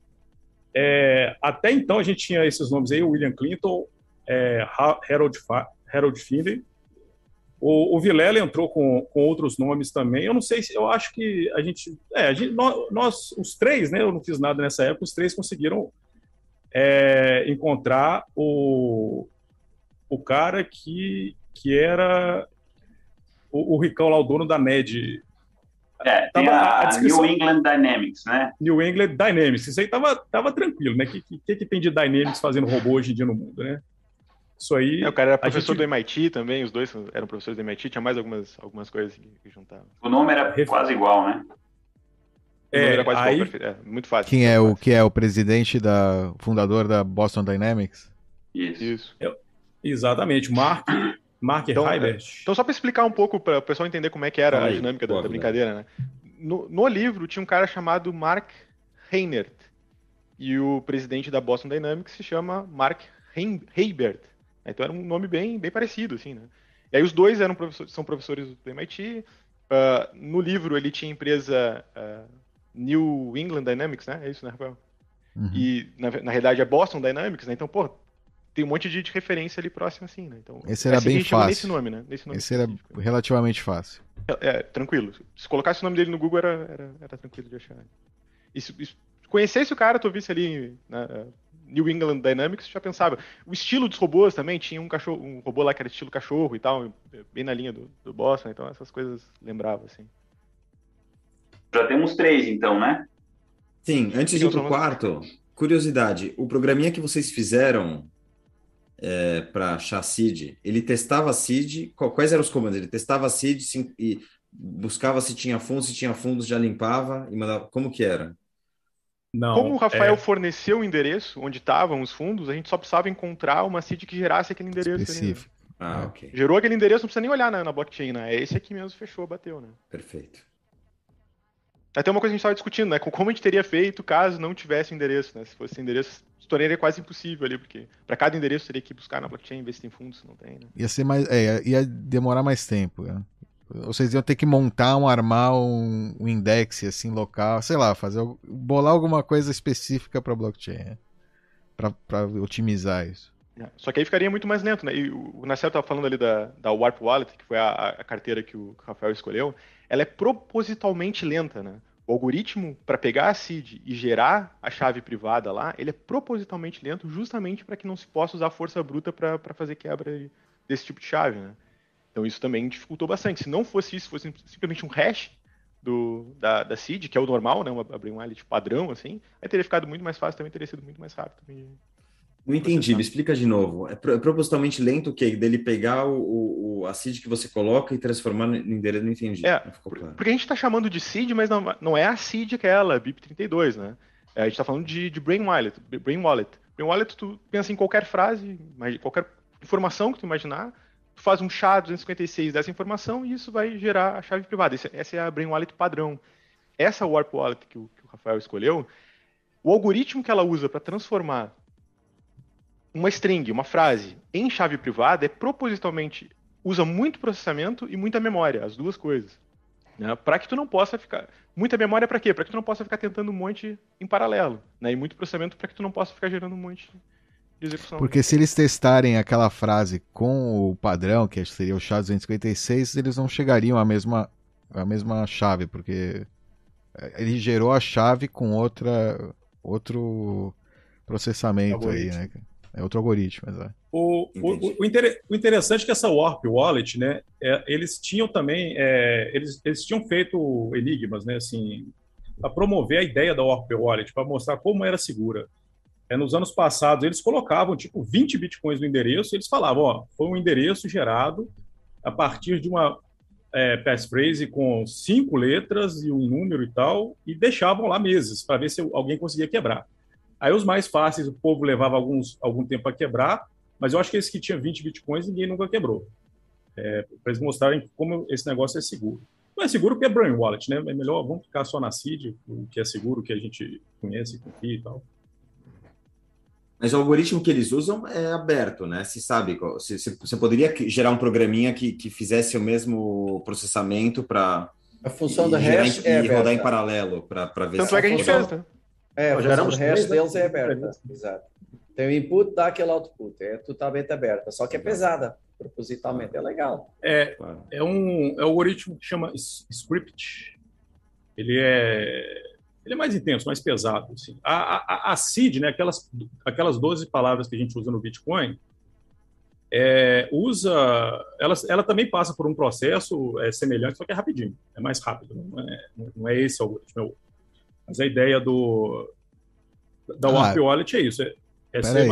é, até então a gente tinha esses nomes aí, o William Clinton, é, Harold, Harold Finley. O, o Vilela entrou com, com outros nomes também. Eu não sei se... Eu acho que a gente... É, a gente nós, nós, os três, né? Eu não fiz nada nessa época. Os três conseguiram é, encontrar o, o cara que, que era o, o Ricão lá, o dono da N E D. É, tem a, a New England Dynamics, né? New England Dynamics. Isso aí tava, tava tranquilo, né? O que, que, que tem de Dynamics fazendo robô hoje em dia no mundo, né? Isso aí... É, o cara era professor gente... do M I T também, os dois eram professores do M I T, tinha mais algumas, algumas coisas que, que juntavam. O nome era quase igual, né? O nome é, era quase aí... igual, perfeito. É, muito fácil. Quem é o, que é o presidente, da fundador da Boston Dynamics? Isso. Isso. É, exatamente, Mark, Mark então, Heibert. É, então, só para explicar um pouco, para o pessoal entender como é que era Fala a aí, dinâmica da, boa, da brincadeira, né? No, no livro tinha um cara chamado Mark Reinert, e o presidente da Boston Dynamics se chama Mark Heibert. Então era um nome bem, bem parecido, assim, né? E aí os dois eram professores, são professores do M I T. Uh, no livro ele tinha a empresa uh, New England Dynamics, né? É isso, né, Rafael? Uhum. E na, na realidade é Boston Dynamics, né? Então, pô, tem um monte de, de referência ali próximo, assim, né? Então, esse era bem fácil. Nesse nome, né? Nesse nome esse era relativamente fácil. É, é, tranquilo. Se colocasse o nome dele no Google era, era, era tranquilo de achar. E se, se conhecesse o cara, tu visse ali, né, New England Dynamics, já pensava. O estilo dos robôs também, tinha um cachorro, um robô lá que era estilo cachorro e tal, bem na linha do, do Boston, então essas coisas lembrava, assim. Já temos três, então, né? Sim, antes de ir pro quarto, curiosidade, o programinha que vocês fizeram, é, para achar seed, ele testava seed, quais eram os comandos? Ele testava seed sim, e buscava se tinha fundos, se tinha fundos já limpava e mandava, como que era? Não, Como o Rafael é... forneceu o endereço onde estavam os fundos, a gente só precisava encontrar uma seed que gerasse aquele endereço. Específico. Ali, né? Ah, é. ok. Gerou aquele endereço, não precisa nem olhar na, na blockchain, né? É esse aqui mesmo, fechou, bateu, né? Perfeito. Até uma coisa que a gente estava discutindo, né? Como a gente teria feito caso não tivesse o endereço, né? Se fosse endereço, se tornaria quase impossível ali, porque para cada endereço teria que buscar na blockchain, ver se tem fundos, se não tem, né? Ia ser mais, é, ia demorar mais tempo, né? Vocês iam ter que montar, um, armar um, um index assim local, sei lá, fazer bolar alguma coisa específica para blockchain, né? Para otimizar isso. É, só que aí ficaria muito mais lento, né? E o Marcelo estava falando ali da, da Warp Wallet, que foi a, a carteira que o Rafael escolheu, ela é propositalmente lenta, né? O algoritmo para pegar a seed e gerar a chave privada lá, ele é propositalmente lento justamente para que não se possa usar força bruta para fazer quebra desse tipo de chave, né? Então isso também dificultou bastante. Se não fosse isso, fosse simplesmente um hash do, da, da seed, que é o normal, né? Abrir um wallet padrão, assim, aí teria ficado muito mais fácil, também teria sido muito mais rápido. Também. Não entendi, me explica de novo. É propositalmente lento o quê? Dele pegar o, o, a seed que você coloca e transformar no endereço? Não entendi. É, não ficou claro. Porque a gente está chamando de seed, mas não, não é a seed aquela, B I P trinta e dois, né? É, a gente está falando de, de Brain Wallet. Brain Wallet. Brain Wallet, tu pensa em qualquer frase, qualquer informação que tu imaginar, tu faz um chá duzentos e cinquenta e seis dessa informação e isso vai gerar a chave privada. Essa, essa é a Brain Wallet padrão. Essa Warp Wallet que o, que o Rafael escolheu, o algoritmo que ela usa para transformar uma string, uma frase, em chave privada é propositalmente, usa muito processamento e muita memória, as duas coisas. Né? Para que tu não possa ficar... Muita memória para quê? Para que tu não possa ficar tentando um monte em paralelo. Né? E muito processamento para que tu não possa ficar gerando um monte de execução. Porque se eles testarem aquela frase com o padrão, que seria o S H A duzentos e cinquenta e seis, eles não chegariam à mesma, à mesma chave, porque ele gerou a chave com outra, outro processamento aí, né? É outro algoritmo, exato. O, o, o, inter, o interessante é que essa Warp Wallet, né, é, eles tinham também, é, eles, eles tinham feito enigmas, né, assim, para promover a ideia da Warp Wallet, para mostrar como era segura. É, nos anos passados, eles colocavam, tipo, vinte bitcoins no endereço, e eles falavam, ó, foi um endereço gerado a partir de uma é, passphrase com cinco letras e um número e tal, e deixavam lá meses, para ver se alguém conseguia quebrar. Aí os mais fáceis, o povo levava alguns, algum tempo para quebrar, mas eu acho que esse que tinha vinte bitcoins, ninguém nunca quebrou. É, para eles mostrarem como esse negócio é seguro. Não é seguro porque é Brain Wallet, né? É melhor, vamos ficar só na seed, o que é seguro, o que a gente conhece, confia e tal. Mas o algoritmo que eles usam é aberto, né? Se sabe, se, se, você poderia gerar um programinha que, que fizesse o mesmo processamento para a função do hash em, é e rodar em paralelo para ver Tanto se é que a gente fez, né? É, a função do hash deles é aberta, né? exato. Tem o input, dá aquele output, é totalmente aberta, só que é pesada, propositalmente, é legal. É, é um, é um algoritmo que chama Script. Ele é, ele é mais intenso, mais pesado. Assim. A, a, a seed, né, aquelas, aquelas doze palavras que a gente usa no Bitcoin, é, usa, ela, ela também passa por um processo é, semelhante, só que é rapidinho, é mais rápido, não é, não é esse algoritmo, é outro. Mas a ideia do da ah, Warp Wallet é isso. É, é ser,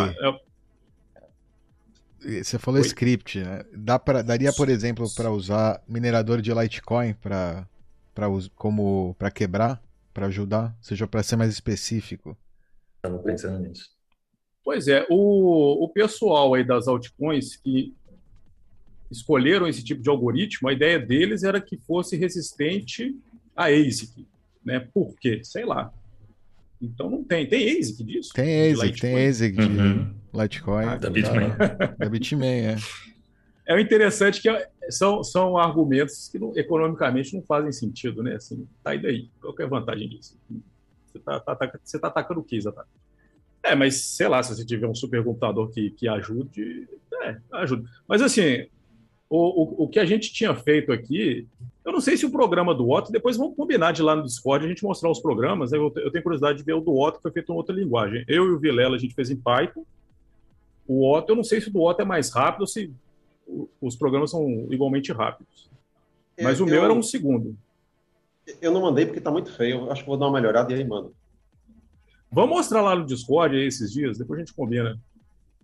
é... Você falou Oi? Script, né? Dá pra, daria, por exemplo, para usar minerador de Litecoin para como para quebrar, para ajudar, seja para ser mais específico. Estava pensando nisso. Pois é, o, o pessoal aí das altcoins que escolheram esse tipo de algoritmo, a ideia deles era que fosse resistente a A S I C. Né? Por quê? Sei lá. Então não tem. Tem A S I C disso? Tem A S I C, tem A S I C de uhum. Litecoin. Ah, da Bitmain. Da Bitmain, é. É o interessante que são, são argumentos que não, economicamente não fazem sentido, né? Assim, tá aí daí. Qual que é a vantagem disso? Você tá, tá, tá, você tá atacando o que, exatamente? É, mas sei lá, se você tiver um supercomputador que, que ajude, é, ajuda. Mas assim, o, o, o que a gente tinha feito aqui, eu não sei se o programa do Otto, depois vamos combinar de lá no Discord, a gente mostrar os programas, né? eu, eu tenho curiosidade de ver o do Otto, que foi feito em outra linguagem. Eu e o Vilela, a gente fez em Python. O Otto, eu não sei se o do Otto é mais rápido ou se os programas são igualmente rápidos. Mas eu, o meu eu, era um segundo. Eu não mandei porque está muito feio, eu acho que vou dar uma melhorada e aí mando. Vamos mostrar lá no Discord aí esses dias, depois a gente combina.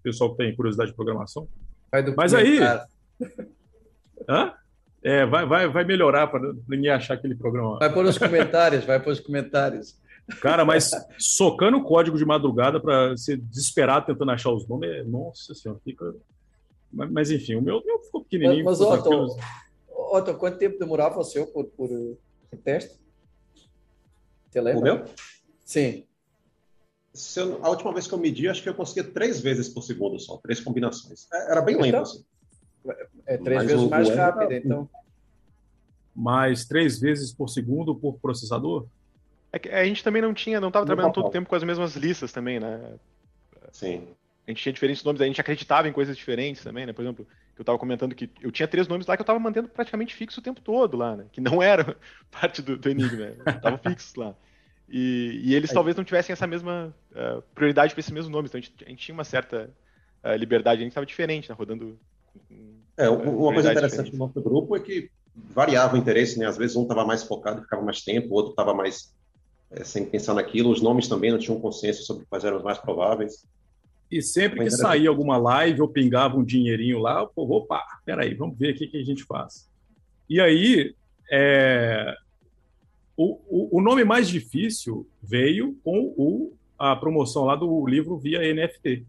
pessoal que tem curiosidade de programação. Vai Mas aí... documentar. Hã? É, vai, vai, vai melhorar para ninguém achar aquele programa. Vai pôr os comentários, vai pôr os comentários. Cara, mas socando o código de madrugada para ser desesperado tentando achar os nomes, é- nossa senhora, fica. Mas, mas, enfim, o meu, o meu ficou Mas, pequenininho. mas ficou Otto, tranquilo. Otto, quanto tempo demorava o seu por, por, por teste? Você lembra? O meu? Sim. Se eu- a última vez que eu medi, acho que eu conseguia três vezes por segundo só, três combinações. É, Era bem lento, Então, assim. É três Mas vezes o- mais o Ender rápido, tá- então. Mais três vezes por segundo por processador? É que a gente também não tinha, não estava Não trabalhando tá todo o bom. tempo com as mesmas listas também, né? Sim. A gente tinha diferentes nomes, a gente acreditava em coisas diferentes também, né? Por exemplo, eu estava comentando que eu tinha três nomes lá que eu estava mantendo praticamente fixo o tempo todo lá, né? Que não eram parte do, do Enigma, estavam fixos lá. E, e eles talvez não tivessem essa mesma uh, prioridade para esse mesmo nome, então a gente, a gente tinha uma certa uh, liberdade, a gente estava diferente, né? Rodando. com- É, com uma coisa prioridades interessante diferentes. do nosso grupo é que variava o interesse, né? Às vezes um estava mais focado e ficava mais tempo, o outro estava mais é, sem pensar naquilo. Os nomes também não tinham consenso sobre quais eram os mais prováveis. E sempre que Mas era- saía alguma live ou pingava um dinheirinho lá, eu, pô, opa, peraí, vamos ver o que, que a gente faz. E aí, é, o, o, o nome mais difícil veio com o, a promoção lá do livro via N F T.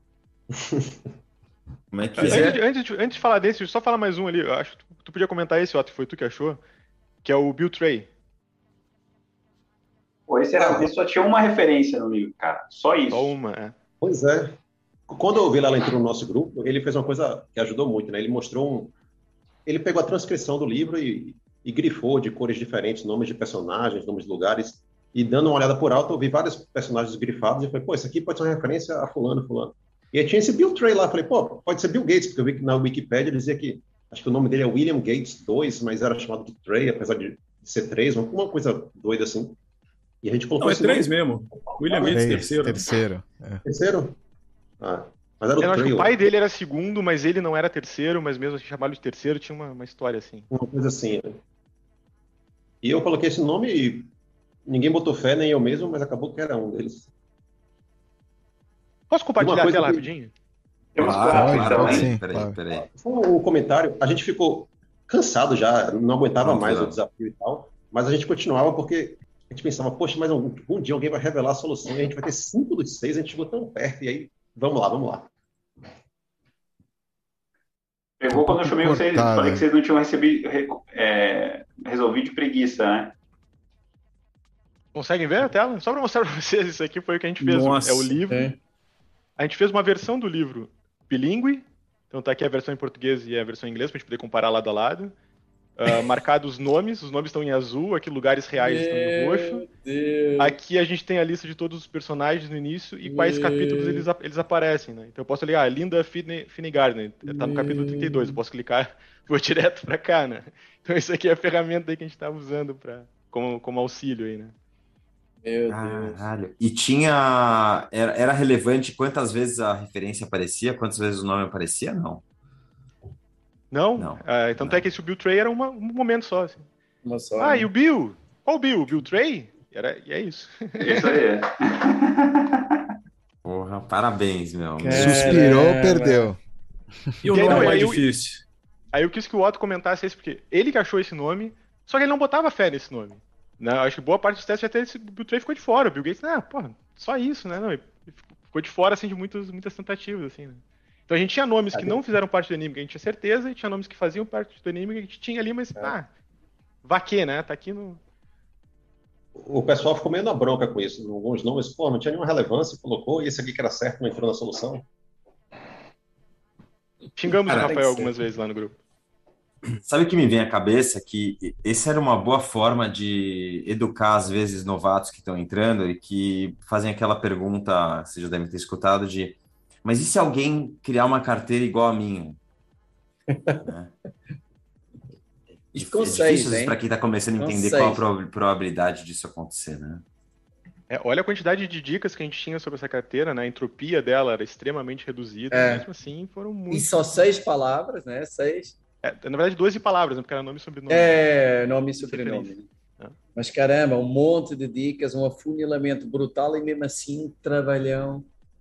Como é que Antes, é? de, antes, de, antes de falar desse, só falar mais um ali, eu acho que tu, tu podia comentar esse, Otto, que foi tu que achou, que é o Bill Tray. Pô, esse, era, esse só tinha uma referência no livro, cara. Só isso. Só uma, é. Pois é. Quando eu vi lá, ela entrou no nosso grupo, ele fez uma coisa que ajudou muito, né? Ele mostrou um... Ele pegou a transcrição do livro e, e grifou de cores diferentes, nomes de personagens, nomes de lugares, e dando uma olhada por alto, eu vi vários personagens grifados e falei, pô, isso aqui pode ser uma referência a fulano, fulano. E aí tinha esse Bill Tray lá, falei, pô, pode ser Bill Gates, porque eu vi que na Wikipédia dizia que, acho que o nome dele é William Gates dois, mas era chamado de Tray, apesar de ser três, uma coisa doida assim. E a gente colocou Não, é esse três nome. mesmo. William Gates, Três, terceiro. terceiro. É. Terceiro? Ah, mas era o Eu acho que Tray, o pai dele era segundo, mas ele não era terceiro, mas mesmo assim chamado de terceiro tinha uma, uma história assim. uma coisa assim, né? E eu coloquei esse nome e ninguém botou fé, nem eu mesmo, mas acabou que era um deles. Posso compartilhar a coisa tela que- rapidinho? Temos Claro, quatro, pode, então, pode hein? sim. Peraí, claro. peraí. Foi o comentário, a gente ficou cansado já, não aguentava Vamos mais lá. o desafio e tal, mas a gente continuava porque a gente pensava, poxa, mas algum, algum dia alguém vai revelar a solução e a gente vai ter cinco dos seis, a gente chegou tão perto, e aí, vamos lá, vamos lá. Pegou quando eu chamei vocês, Cortado. falei que vocês não tinham recebido, re- é, resolvido de preguiça, né? Conseguem ver a tela? Só para mostrar para vocês, isso aqui foi o que a gente fez. Nossa, é o livro. É. A gente fez uma versão do livro bilíngue. Então tá aqui a versão em português e a versão em inglês, pra gente poder comparar lado a lado. Uh, marcado os nomes, os nomes estão em azul, aqui lugares reais estão em roxo. Meu Deus. Aqui a gente tem a lista de todos os personagens no início e quais Meu. capítulos eles, ap- eles aparecem, né? Então eu posso ligar, Linda Finney Finney Gardner, tá no capítulo trinta e dois, eu posso clicar, vou direto pra cá, né? Então isso aqui é a ferramenta aí que a gente tá usando pra, como, como auxílio aí, né? Meu Deus. Caralho. E tinha. Era, era relevante quantas vezes a referência aparecia, quantas vezes o nome aparecia? Não. Não? Não. Ah, tanto é que esse Bill Tray era uma- um momento só, assim. Uma só, Ah, né? e o Bill? Qual o Bill? O Bill Tray? Era, e é isso. Isso aí. Porra, parabéns, meu. Cara. Suspirou, Caramba. perdeu. E o E aí, nome não, é mais aí eu- difícil. Aí eu quis que o Otto comentasse isso, porque ele que achou esse nome, só que ele não botava fé nesse nome. Né? Eu acho que boa parte dos testes já até esse Bill Tray ficou de fora. O Bill Gates, ah, porra, só isso, né? Não, ele ficou de fora, assim, de muitas, muitas tentativas, assim, né? Então a gente tinha nomes que não fizeram parte do anime, que a gente tinha certeza, e tinha nomes que faziam parte do anime que a gente tinha ali, mas, ah, vaquê, né? Tá aqui no... O pessoal ficou meio na bronca com isso. Alguns nomes, pô, não tinha nenhuma relevância, colocou, e esse aqui que era certo não entrou na solução. Xingamos Cara, o tem Rafael que ser. algumas vezes lá no grupo. Sabe o que me vem à cabeça? Que esse era uma boa forma de educar, às vezes, novatos que estão entrando e que fazem aquela pergunta, vocês já devem ter escutado, de mas e se alguém criar uma carteira igual a minha? Né? E É com difícil, seis, às vezes, hein? para quem está começando a Com entender seis. qual a proba- probabilidade disso acontecer, né? É, olha a quantidade de dicas que a gente tinha sobre essa carteira, né? A entropia dela era extremamente reduzida, É. mesmo assim foram E muito... só seis palavras, né? Seis. É, na verdade, doze palavras, né? Porque era nome e sobrenome. É, nome e sobrenome. É. Mas caramba, um monte de dicas, um afunilamento brutal e mesmo assim um trabalhão.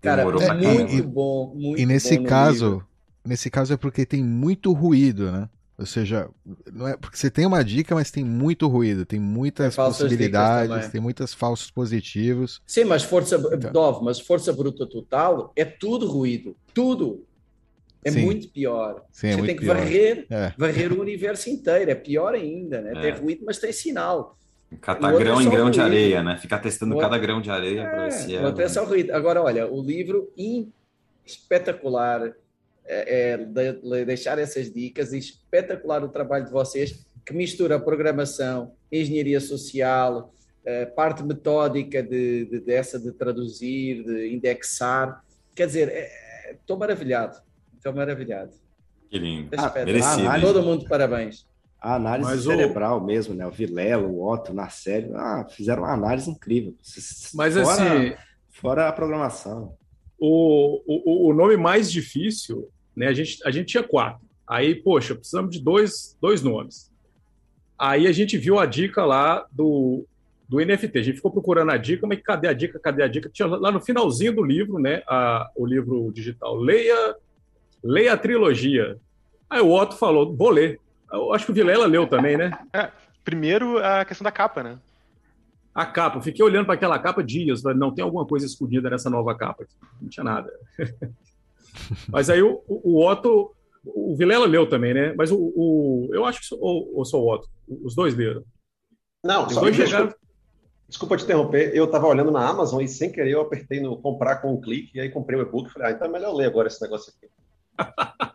Cara, Demorou É, pra e- muito e- bom, muito E nesse bom no caso, livro. nesse caso é porque tem muito ruído, né? Ou seja, não é porque você tem uma dica, mas tem muito ruído, tem Tem muitas falsas dicas possibilidades, também. tem muitos falsos positivos. Sim, mas força, Então, Dove, mas força bruta total é tudo ruído. Tudo. É sim, muito pior. sim, é Você muito tem que pior. varrer, É, varrer o universo inteiro. É pior ainda, né? Tem É. ruído, mas tem sinal. Catar O outro grão é em só grão de ruído. areia, né? Ficar testando O cada outro, grão de areia para ver se é, é. o outro é só ruído. Agora, olha, o livro in- espetacular. É, é, de- deixar essas dicas e espetacular o trabalho de vocês, que mistura programação, engenharia social, eh, parte metódica de, de- dessa de traduzir, de indexar. Quer dizer, é- estou maravilhado. Estou maravilhado. Que lindo. Ah, Espetáculo. merecido, análise- Todo mundo, parabéns. A análise Mas o- cerebral mesmo, né? O Vilela, o Otto, o Narcélio, ah, fizeram uma análise incrível. Mas fora, assim, fora a programação. o, o, o nome mais difícil, né? A gente, a gente tinha quatro. Aí, poxa, precisamos de dois, dois nomes. Aí a gente viu a dica lá do, do N F T. A gente ficou procurando a dica, mas cadê a dica? Cadê a dica? Tinha lá no finalzinho do livro, né? A, o livro digital. Leia, leia a trilogia. Aí o Otto falou, vou ler. Eu acho que o Vilela leu também, né? É, primeiro, a questão da capa, né? A capa. Eu fiquei olhando para aquela capa dias. Falei, não, tem alguma coisa escondida nessa nova capa. Não tinha nada. Mas aí o, o, o Otto... O Vilela leu também, né? Mas o, o eu acho que sou, ou, ou sou o Otto. Os dois leram. Não, Os só dois deixa- chegaram... Desculpa te interromper, eu estava olhando na Amazon e sem querer eu apertei no comprar com um clique e aí comprei o e-book e falei, ah, então é melhor ler agora esse negócio aqui.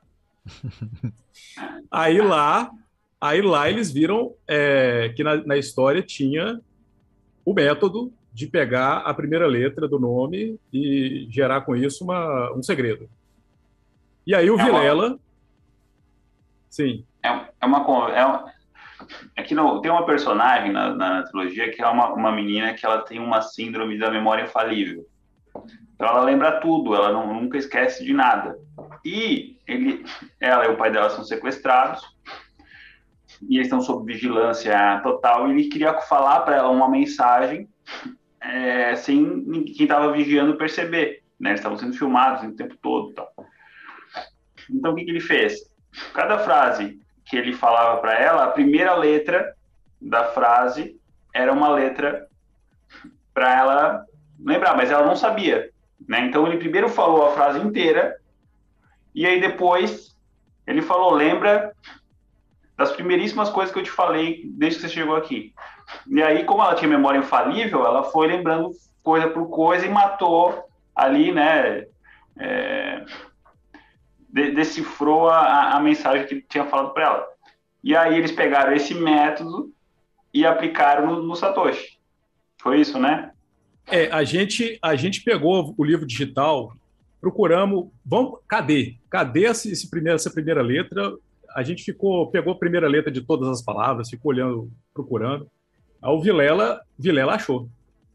Aí lá, aí lá eles viram é, que na, na história tinha o método de pegar a primeira letra do nome e gerar com isso uma, um segredo. E aí o É uma- Vilela... Sim. É, é uma. con- É, um- é que no- tem uma personagem na, na trilogia que é uma, uma menina que ela tem uma síndrome da memória infalível. Então ela lembra tudo, ela não- nunca esquece de nada. E ele, ela e o pai dela são sequestrados e eles estão sob vigilância total. E ele queria falar para ela uma mensagem é, sem ninguém- quem estava vigiando perceber, né? Eles estavam sendo filmados o tempo todo, e tal. Então o que, que ele fez? Cada frase que ele falava para ela, a primeira letra da frase era uma letra para ela lembrar, mas ela não sabia, né? Então ele primeiro falou a frase inteira e aí depois ele falou, lembra das primeiríssimas coisas que eu te falei desde que você chegou aqui. E aí, como ela tinha memória infalível, ela foi lembrando coisa por coisa e matou ali, né? É, de- decifrou a, a mensagem que ele tinha falado para ela. E aí eles pegaram esse método e aplicaram no, no Satoshi. Foi isso, né? É, a gente, a gente pegou o livro digital, procuramos, vamos, cadê? Cadê esse, esse primeiro, essa primeira letra? A gente ficou, pegou a primeira letra de todas as palavras, ficou olhando, procurando. Aí o Vilela, Vilela achou.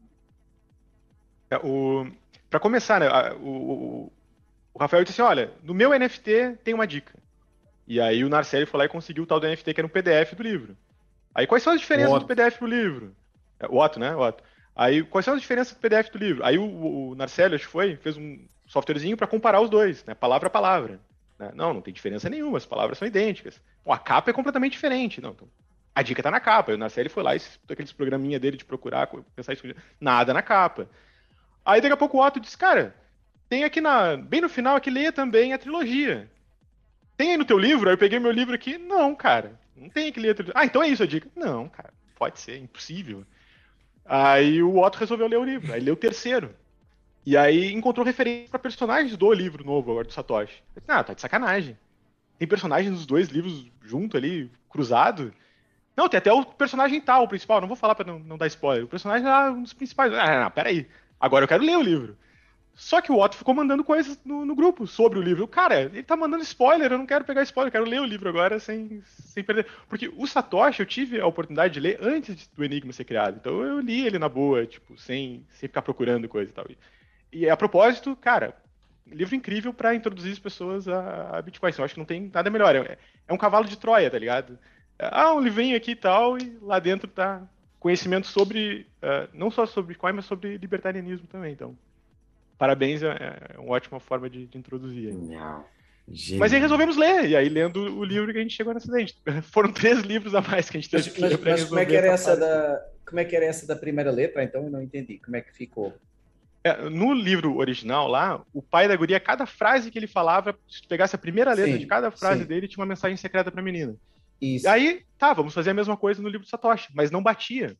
É, o... Pra começar, né? a- O, o- o Rafael disse assim: olha, no meu N F T tem uma dica. E aí o Narcélio foi lá e conseguiu o tal do N F T que era um P D F do livro. Aí quais são as diferenças Otto. do P D F pro livro? É, o Otto, né? O Otto. Aí quais são as diferenças do P D F do livro? Aí o, o, o Narcélio, acho que foi, fez um softwarezinho para comparar os dois, né? Palavra a palavra. Né? Não, não tem diferença nenhuma, as palavras são idênticas. Bom, a capa é completamente diferente. Não, então, a dica tá na capa. Aí o Narcélio foi lá e escutou aqueles programinha dele de procurar, pensar isso. Nada na capa. Aí daqui a pouco o Otto disse, cara, tem aqui na. Bem no final aqui, leia também a trilogia. Tem aí no teu livro? Aí eu peguei meu livro aqui. Não, cara. Não tem aqui ler a trilogia. Ah, então é isso a dica. Não, cara. Pode ser, impossível. Aí o Otto resolveu ler o livro. Aí leu o terceiro. E aí encontrou referência para personagens do livro novo, agora do Satoshi. Eu disse, ah, tá de sacanagem. Tem personagens dos dois livros junto ali, cruzado. Não, tem até o personagem tal, o principal. Não vou falar pra não, não dar spoiler. O personagem é um dos principais. Ah, não, peraí. Agora eu quero ler o livro. Só que o Otto ficou mandando coisas no, no grupo sobre o livro. Cara, ele tá mandando spoiler, eu não quero pegar spoiler, eu quero ler o livro agora sem, sem perder. Porque o Satoshi eu tive a oportunidade de ler antes do Enigma ser criado. Então eu li ele na boa, tipo, sem, sem ficar procurando coisa e tal. E, e a propósito, cara, livro incrível pra introduzir as pessoas a, a Bitcoin. Eu acho que não tem nada melhor. É, é um cavalo de Troia, tá ligado? Ah, um livrinho aqui e tal, e lá dentro tá conhecimento sobre, uh, não só sobre Bitcoin, mas sobre libertarianismo também, então. parabéns, é, é uma ótima forma de, de introduzir. Genial. Mas aí resolvemos ler, e aí lendo o livro que a gente chegou nesse acidente. Foram três livros a mais que a gente teve Mas, que mas, ler pra mas como é que era resolver essa da, como é que era essa da primeira letra? Então eu não entendi. Como é que ficou? É, no livro original lá, o pai da guria, cada frase que ele falava, se tu pegasse a primeira letra Sim, de cada frase sim. dele, tinha uma mensagem secreta pra menina. Isso. E aí, tá, vamos fazer a mesma coisa no livro do Satoshi, mas não batia.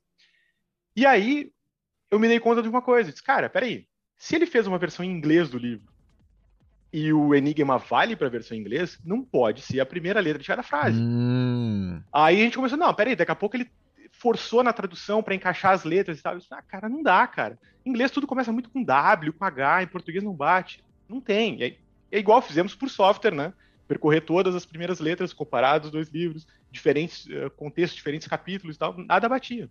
E aí, eu me dei conta de uma coisa, disse, cara, peraí, se ele fez uma versão em inglês do livro, e o enigma vale para a versão em inglês, não pode ser a primeira letra de cada frase. Hum. Aí a gente começou, não, peraí, daqui a pouco ele forçou na tradução para encaixar as letras e tal. Eu disse, ah, cara, não dá, cara. Em inglês tudo começa muito com W, com H, em português não bate. Não tem. E aí, é igual fizemos por software, né? Percorrer todas as primeiras letras, comparar os dois livros, diferentes uh, contextos, diferentes capítulos e tal, nada batia.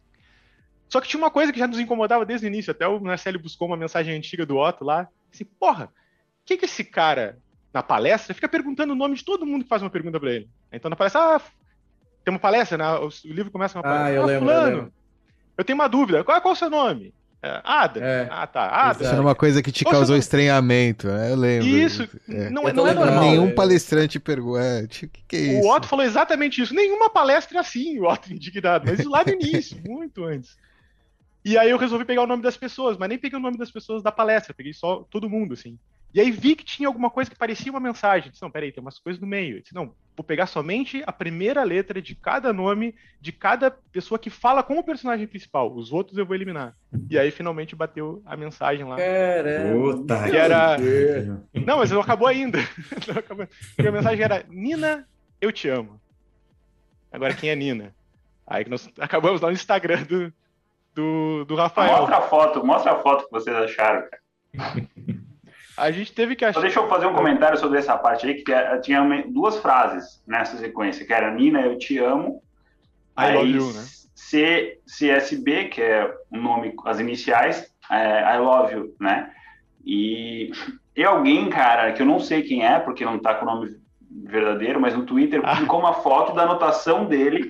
Só que tinha uma coisa que já nos incomodava desde o início, até o Marcelo buscou uma mensagem antiga do Otto lá, assim, porra, o que que esse cara, na palestra, fica perguntando o nome de todo mundo que faz uma pergunta pra ele? Então, na palestra, ah, tem uma palestra, né? O livro começa com uma palestra. Ah, eu ah, lembro, fulano, eu lembro. eu tenho uma dúvida. Qual, qual é o seu nome? É, Adam. É, ah, tá. Adam. Isso era uma coisa que te Qual causou seu- estranhamento, né? Eu lembro. Isso, É. não, Eu é- tô não é lembrando. normal. Nenhum é. palestrante pergunta. É, tio, o que, que é isso? O Otto falou exatamente isso. Nenhuma palestra é assim, o Otto indignado. Mas isso lá no início, muito antes. E aí eu resolvi pegar o nome das pessoas, mas nem peguei o nome das pessoas da palestra, peguei só todo mundo, assim. E aí vi que tinha alguma coisa que parecia uma mensagem. Disse, não, peraí, tem umas coisas no meio. Eu disse, não, vou pegar somente a primeira letra de cada nome, de cada pessoa que fala com o personagem principal. Os outros eu vou eliminar. E aí finalmente bateu a mensagem lá. Caramba. Puta Que era- que- Não, mas não acabou ainda. Não acabou. Porque a mensagem era, Nina, eu te amo. Agora, quem é Nina? Aí que nós acabamos lá no Instagram do, do, do Rafael. Mostra a foto, mostra a foto que vocês acharam, cara. A gente teve que Só achar... deixa eu fazer um comentário sobre essa parte aí, que tinha- tinha uma- duas frases nessa sequência, que era Nina, eu te amo. I love you, né? C, C S B, que é o nome, as iniciais, é, I love you, né? E, e alguém, cara, que eu não sei quem é, porque não tá com o nome verdadeiro, mas no Twitter Ah. publicou uma foto da anotação dele,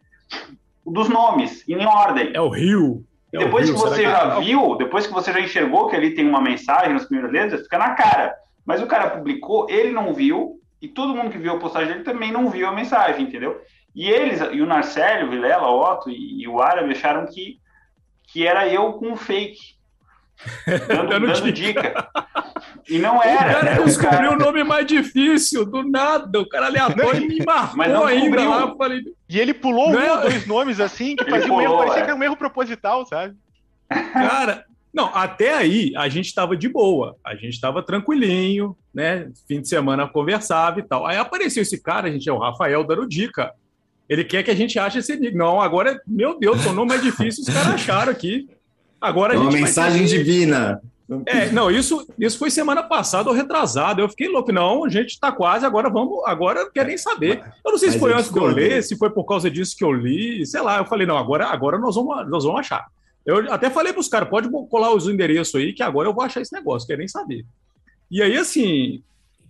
dos nomes, em ordem. É o Rio. E É o depois Rio, que você será já viu, depois que você já enxergou que ali tem uma mensagem nas primeiras letras, fica na cara. Mas o cara publicou, ele não viu, e todo mundo que viu a postagem dele também não viu a mensagem, entendeu? E eles, e o Narcélio, o Vilela, o Otto e, e o Árabe acharam que, que era eu com um fake, dando, Dando dando dica. dica. E não O era. cara era o descobriu cara- o nome mais difícil, do nada. O cara aleatório me marcou Mas não ainda descobriu. lá. Eu falei, E ele pulou Não um é- ou dois nomes assim, que Ele fazia um erro, pulou, parecia é. que era um erro proposital, sabe? cara, não, até aí a gente estava de boa, a gente estava tranquilinho, né? Fim de semana conversava e tal. Aí apareceu esse cara, a gente é o Rafael dando dica. Ele quer que a gente ache esse enigma. Não, agora, meu Deus, o nome é difícil, os caras acharam aqui. Agora É a uma gente vai mensagem ter que- divina. É, não, isso, isso foi semana passada ou retrasado. Eu fiquei louco. Não, a gente tá quase, agora vamos, agora eu não quero nem saber. Eu não sei se Mas foi eu antes de eu discordo. ler, se foi por causa disso que eu li, sei lá. Eu falei, não, agora, agora nós, vamos, nós vamos achar. Eu até falei pros caras, pode colar os endereços aí, que agora eu vou achar esse negócio, quero nem saber. E aí, assim,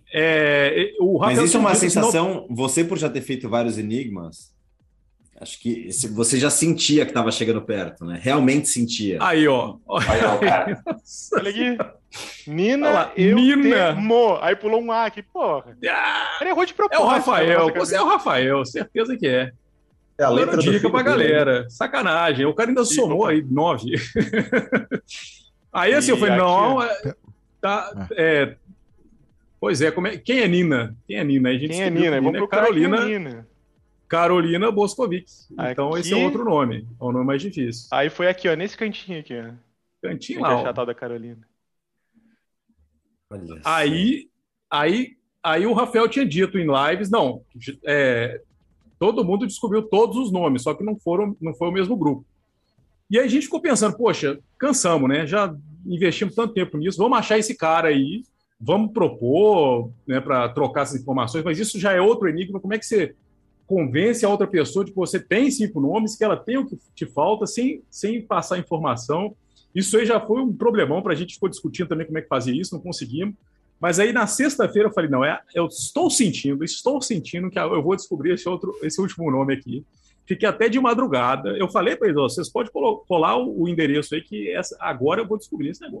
é, o Mas Rafael isso é uma tinha dito, senão- sensação, você por já ter feito vários enigmas, acho que se- você já sentia que estava chegando perto, né? Realmente sentia. Aí, ó. Aí, ó, cara. Olha aqui. Nina, Olha lá, eu Nina. temo. Aí pulou um A aqui, porra. Ah, Ele errou de é propósito. o né, Rafael, na nossa você é cabeça. o Rafael, certeza que é. É a Dando letra do dica filho pra dele. galera. Sacanagem. O cara ainda somou aí nove. Aí assim, E eu falei, aqui, não, ó. é, tá, é, pois é, como é, quem é Nina? Quem é Nina? Aí a gente Quem é descobriu Nina? que Vamos é procurar Carolina, quem é Nina. Carolina Boscovic. Então Aqui. esse é outro nome, é o nome mais difícil. Aí foi aqui, ó, nesse cantinho aqui, ó. Cantinho Tem que lá, achar a ó. tal da Carolina. Olha só. Aí, aí, aí o Rafael tinha dito em lives, não, é, todo mundo descobriu todos os nomes, só que não foram, não foi o mesmo grupo. E aí a gente ficou pensando, poxa, cansamos, né? Já investimos tanto tempo nisso, vamos achar esse cara aí, vamos propor, né, para trocar essas informações, mas isso já é outro enigma. Como é que você convence a outra pessoa de que você tem cinco nomes, que ela tem o que te falta, sem, sem passar informação? Isso aí já foi um problemão para a gente, ficou discutindo também como é que fazia isso, não conseguimos. Mas aí na sexta-feira eu falei, não, é, eu estou sentindo, estou sentindo que eu vou descobrir esse, outro, esse último nome aqui. Fiquei até de madrugada. Eu falei para eles, ó, vocês podem colar o, o endereço aí, que essa, agora eu vou descobrir esse negócio.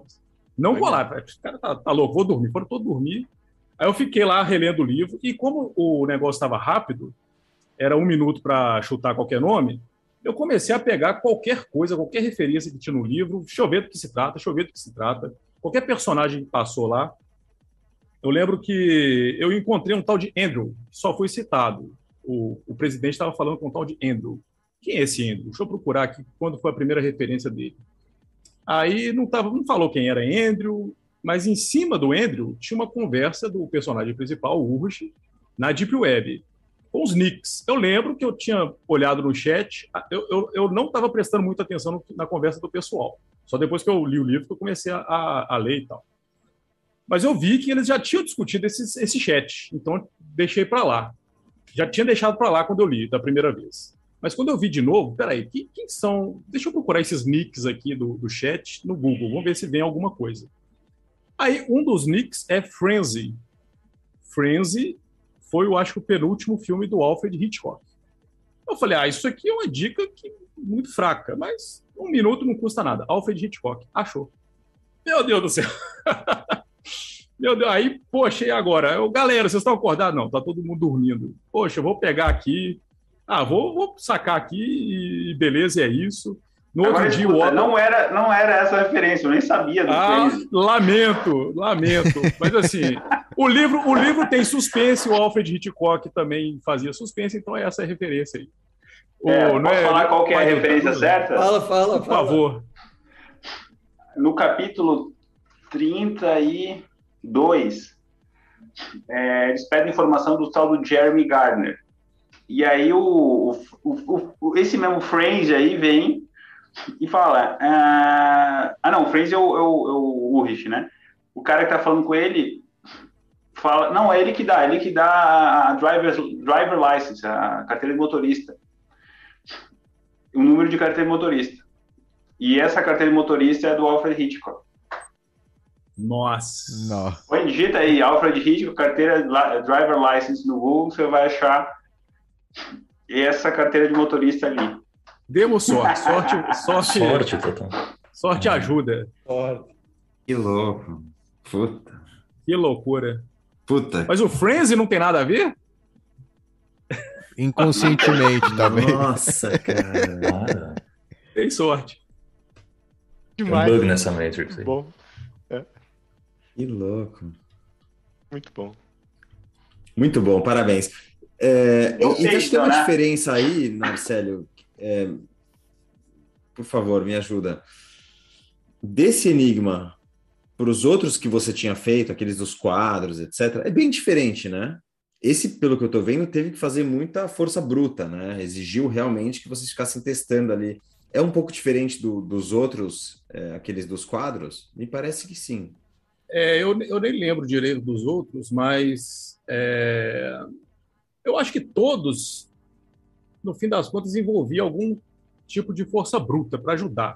Não vou lá, o cara tá, tá louco, vou dormir. Quando eu tô dormir, aí eu fiquei lá relendo o livro, e como o negócio estava rápido, era um minuto para chutar qualquer nome, eu comecei a pegar qualquer coisa, qualquer referência que tinha no livro, deixa eu ver do que se trata, deixa eu ver do que se trata, qualquer personagem que passou lá. Eu lembro que eu encontrei um tal de Andrew, que só foi citado. O, o presidente estava falando com um tal de Andrew. Quem é esse Andrew? Deixa eu procurar aqui quando foi a primeira referência dele. Aí não, tava, não falou quem era Andrew, mas em cima do Andrew tinha uma conversa do personagem principal, o Urge, na Deep Web, com os nicks. Eu lembro que eu tinha olhado no chat, eu, eu, eu não estava prestando muita atenção no, na conversa do pessoal. Só depois que eu li o livro que eu comecei a, a, a ler e tal. Mas eu vi que eles já tinham discutido esse, esse chat, então deixei para lá. Já tinha deixado para lá quando eu li da primeira vez. Mas quando eu vi de novo, peraí, quem, quem são... Deixa eu procurar esses nicks aqui do, do chat no Google, vamos ver se vem alguma coisa. Aí um dos nicks é Frenzy. Frenzy foi, eu acho, o penúltimo filme do Alfred Hitchcock. Eu falei, ah, isso aqui é uma dica que, muito fraca, mas um minuto não custa nada. Alfred Hitchcock, achou. Meu Deus do céu. Meu Deus, aí, poxa, e agora? Eu, galera, vocês estão acordados? Não, tá todo mundo dormindo. Poxa, eu vou pegar aqui, ah, vou, vou sacar aqui e beleza, é isso. No agora, outro dia, escuta, o Otto... não era, não era essa referência, eu nem sabia do ah, Crazy. Lamento, lamento. Mas assim, o livro, o livro tem suspense, o Alfred Hitchcock também fazia suspense, então é essa a referência aí. É, o, posso é, falar qual que é a referência certa? Fala, fala, Por fala. favor. No capítulo trinta e dois, é, eles pedem informação do tal do Jeremy Gardner. E aí o, o, o, esse mesmo Frenzy aí vem e fala... Uh, ah, não, o Frenzy é o, é, o, é o Ulrich, né? O cara que tá falando com ele fala... Não, é ele que dá, ele que dá a driver, driver license, a carteira de motorista. O número de carteira de motorista. E essa carteira de motorista é do Alfred Hitchcock. Nossa. Nossa. Põe, digita aí, Alfred Hitchcock, carteira driver license no Google, você vai achar essa carteira de motorista ali. Demos sorte. Sorte, sorte, Sorte, Totão. sorte ajuda. Que louco. Puta. Que loucura. Puta. Mas o Frenzy não tem nada a ver? Inconscientemente, talvez. Nossa, cara. Cara, Tem sorte. tem um Demais. bug nessa Matrix aí. Bom, Que louco. muito bom. Muito bom, parabéns. É, Eu e sei, acho que tem então, uma né? diferença aí, Marcelo. É, por favor, me ajuda. Desse enigma para os outros que você tinha feito, aqueles dos quadros, etcétera, é bem diferente, né? Esse, pelo que eu estou vendo, teve que fazer muita força bruta, né? Exigiu realmente que vocês ficassem testando ali. É um pouco diferente do, dos outros, é, aqueles dos quadros? Me parece que sim. É, eu, eu nem lembro direito dos outros, mas é, eu acho que todos, no fim das contas, envolviam algum tipo de força bruta para ajudar.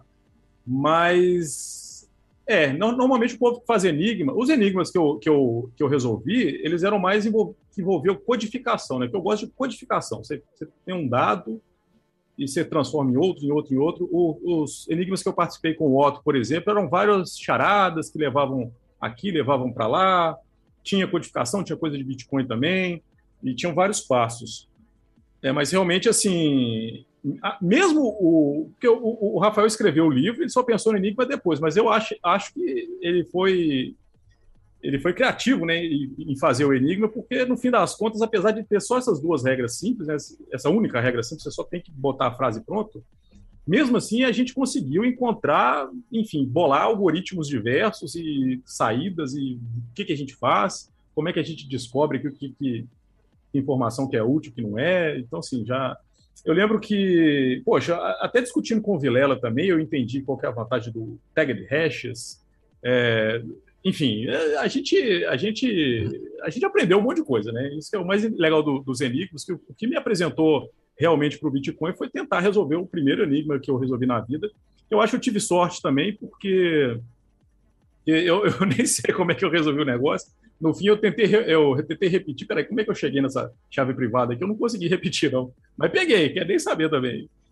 Mas, é, no, normalmente o povo que faz enigma, os enigmas que eu, que eu, que eu resolvi, eles eram mais envol, que envolviam codificação, né? Porque eu gosto de codificação. Você, você tem um dado e você transforma em outro, em outro, em outro. O, os enigmas que eu participei com o Otto, por exemplo, eram várias charadas que levavam aqui, levavam para lá, tinha codificação, tinha coisa de Bitcoin também, e tinham vários passos. É, mas realmente, assim, mesmo o... Porque o, o Rafael escreveu o livro, ele só pensou no enigma depois, mas eu acho, acho que ele foi, ele foi criativo, né, em fazer o enigma, porque, no fim das contas, apesar de ter só essas duas regras simples, né, essa única regra simples, você só tem que botar a frase pronto, mesmo assim, a gente conseguiu encontrar, enfim, bolar algoritmos diversos e saídas e o que, que a gente faz, como é que a gente descobre que, que, que informação que é útil, que não é. Então, assim, já... Eu lembro que, poxa, até discutindo com o Vilela também, eu entendi qual que é a vantagem do tagged hashes. É, enfim, a gente, a, gente, a gente aprendeu um monte de coisa, né? Isso que é o mais legal do, dos enigmas, que o que me apresentou realmente para o Bitcoin foi tentar resolver o primeiro enigma que eu resolvi na vida. Eu acho que eu tive sorte também, porque eu, eu nem sei como é que eu resolvi o negócio. No fim, eu tentei, eu tentei repetir. Peraí, como é que eu cheguei nessa chave privada aqui? Eu não consegui repetir, não. Mas peguei, quer nem saber também.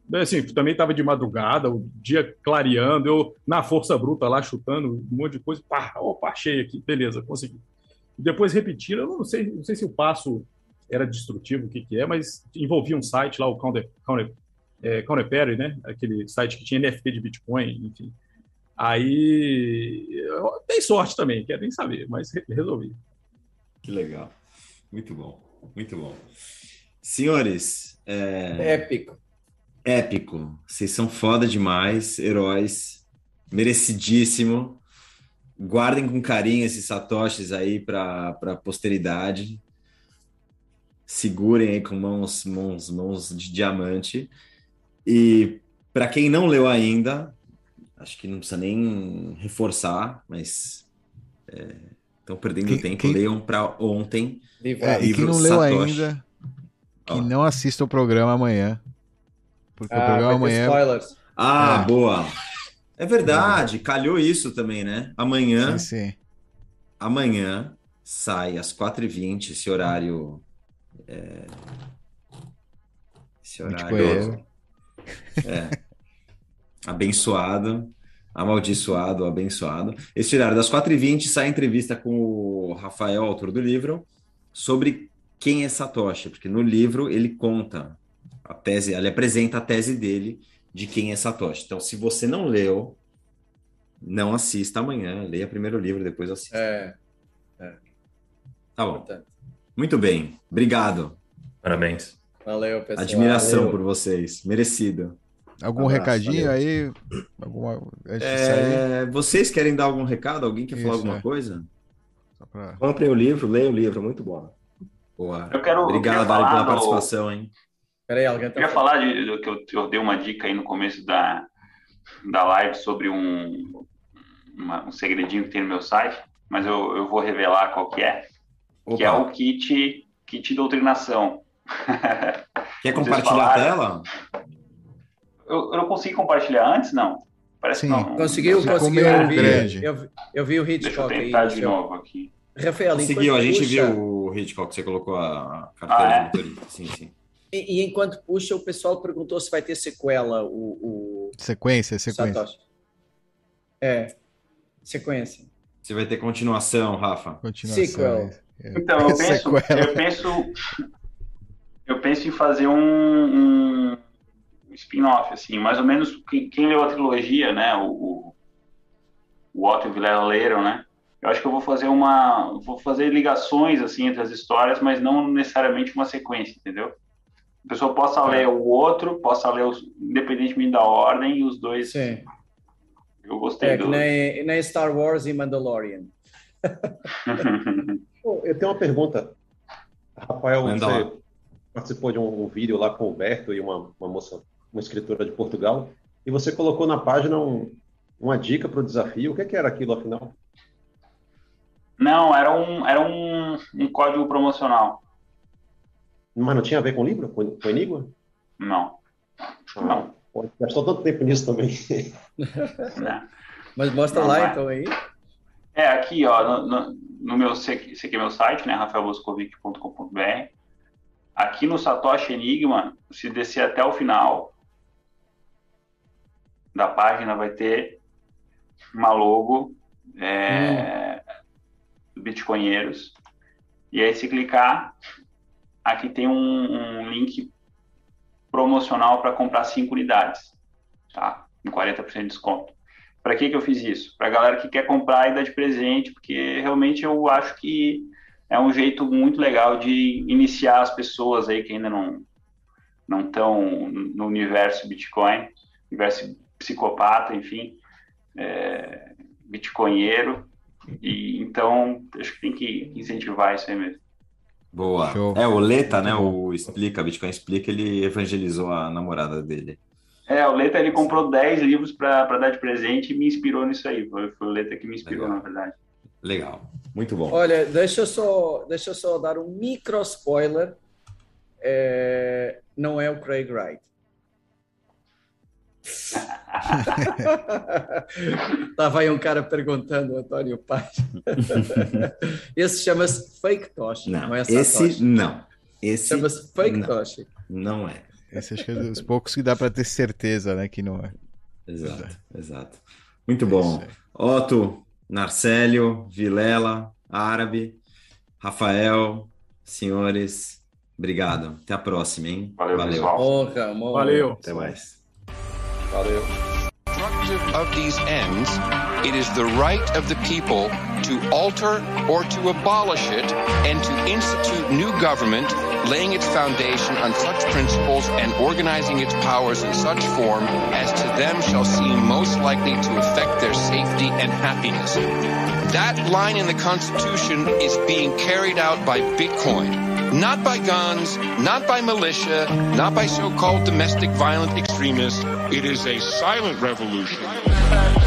Assim, também estava de madrugada, o dia clareando, eu na força bruta lá, chutando um monte de coisa, pá, opa, achei aqui, beleza, consegui. Depois repetiram, eu não sei, não sei se o passo era destrutivo, o que que é, mas envolvia um site lá, o Counter, Counter, é, Counterparty, né? Aquele site que tinha N F T de Bitcoin, enfim. Aí, eu dei sorte também, quero nem saber, mas resolvi. Que legal. Muito bom, muito bom. Senhores... É... Épico. Épico. Vocês são foda demais, heróis. Merecidíssimo. Guardem com carinho esses satoshis aí para a posteridade. Segurem aí com mãos, mãos, mãos de diamante. E para quem não leu ainda, acho que não precisa nem reforçar, mas estão é, perdendo quem, tempo. Quem... Leiam para ontem. É, e quem não leu Satoshi. ainda, que Ó. não assista o programa amanhã. Porque ah, o programa amanhã... spoilers. Ah, é. boa. É verdade, calhou isso também, né? Amanhã, sim, sim. amanhã sai às quatro e vinte, esse horário... É... Esse horário... É. Abençoado, amaldiçoado, abençoado. Esse horário das quatro e vinte sai a entrevista com o Rafael, autor do livro, sobre quem é Satoshi, porque no livro ele conta... A tese, ele apresenta a tese dele de quem é Satoshi. Então, se você não leu, não assista amanhã. Leia primeiro o livro, depois assista. É. é. Tá bom. Portanto. Muito bem. Obrigado. Parabéns. Valeu, pessoal. Admiração Valeu. por vocês. Merecido. Algum Abraço, recadinho valeu. aí? Alguma... É... Vocês querem dar algum recado? Alguém quer Isso, falar alguma é. coisa? Pra... Comprem o livro, leiam o livro. Muito bom. Boa. Eu quero, Obrigado, Dário, pela do... participação, hein? Peraí, alguém tá eu queria falar de, de que eu, eu dei uma dica aí no começo da, da live sobre um, uma, um segredinho que tem no meu site, mas eu, eu vou revelar qual que é, Opa. que é o kit, kit doutrinação. Quer compartilhar a tela? Eu, eu não consegui compartilhar antes, não? Parece Sim. que não. Conseguiu, não, conseguiu. Eu vi, eu, eu vi o Hitchcock. Deixa eu tentar aí, de seu... novo aqui. Rafael, conseguiu, a gente puxa... viu o Hitchcock, você colocou a carteira ah, é? de motorista. Sim, sim. E, e enquanto puxa, o pessoal perguntou se vai ter sequela. O, o... Sequência, sequência. Satoshi. É, sequência. Você vai ter continuação, Rafa. Continuação. Sequel. É. Então, eu penso, eu penso, eu penso em fazer um, um spin-off, assim, mais ou menos quem, quem leu a trilogia, né, o, o Otto e o Vilela leram, né, eu acho que eu vou fazer uma, vou fazer ligações, assim, entre as histórias, mas não necessariamente uma sequência, entendeu? A pessoa possa é. ler o outro, possa ler, os, independentemente da ordem, e os dois. Sim. Eu gostei é, do... que nem, nem Star Wars e Mandalorian. Pô, eu tenho uma pergunta. Rafael, Manda você lá. participou de um, um vídeo lá com o Berto e uma, uma moça, uma escritora de Portugal, e você colocou na página um, uma dica para o desafio. O que, que era aquilo, afinal? Não, era um, era um, um código promocional. Mas não tinha a ver com o livro? Com, com Enigma? Não. Ah, não. Pô, gastou tanto tempo nisso também. Não. Mas mostra não, lá, mas... então, aí. É, aqui, ó, no, no, no meu, esse aqui é meu site, né, rafael boscovic ponto com ponto b r. Aqui no Satoshi Enigma, se descer até o final da página, vai ter uma logo é, hum. Bitcoinheiros. E aí, se clicar... Aqui tem um, um link promocional para comprar cinco unidades, tá? Com quarenta por cento de desconto. Para que que eu fiz isso? Para a galera que quer comprar e dar de presente, porque realmente eu acho que é um jeito muito legal de iniciar as pessoas aí que ainda não não estão no universo Bitcoin, universo psicopata, enfim, é, bitcoinheiro. E então acho que tem que incentivar isso aí mesmo. Boa. Show. É, o Leta, né, o Explica, Bitcoin Explica, ele evangelizou a namorada dele. É, o Leta, ele comprou dez livros para dar de presente e me inspirou nisso aí. Foi, foi o Leta que me inspirou, Legal. na verdade. Legal, muito bom. Olha, deixa eu só, deixa eu só dar um micro spoiler. É, não é o Craig Wright. Estava aí um cara perguntando, Antônio Paz. Esse chama-se Fake Toshi, não, não é Satoshi. Esse não. Esse chama-se Fake não. Toshi. Não é. Esse acho que é dos poucos que dá para ter certeza, né, que não é. Exato, exato. Muito bom. Otto, Narcélio, Vilela, Árabe, Rafael, senhores, obrigado. Até a próxima, hein? Valeu, Valeu. pessoal. Honra, uma honra. Valeu. Até mais. Valeu. Of these ends, it is the right of the people to alter or to abolish it and to institute new government, laying its foundation on such principles and organizing its powers in such form as to them shall seem most likely to affect their safety and happiness. That line in the Constitution is being carried out by Bitcoin. Not by guns, not by militia, not by so-called domestic violent extremists. It is a silent revolution.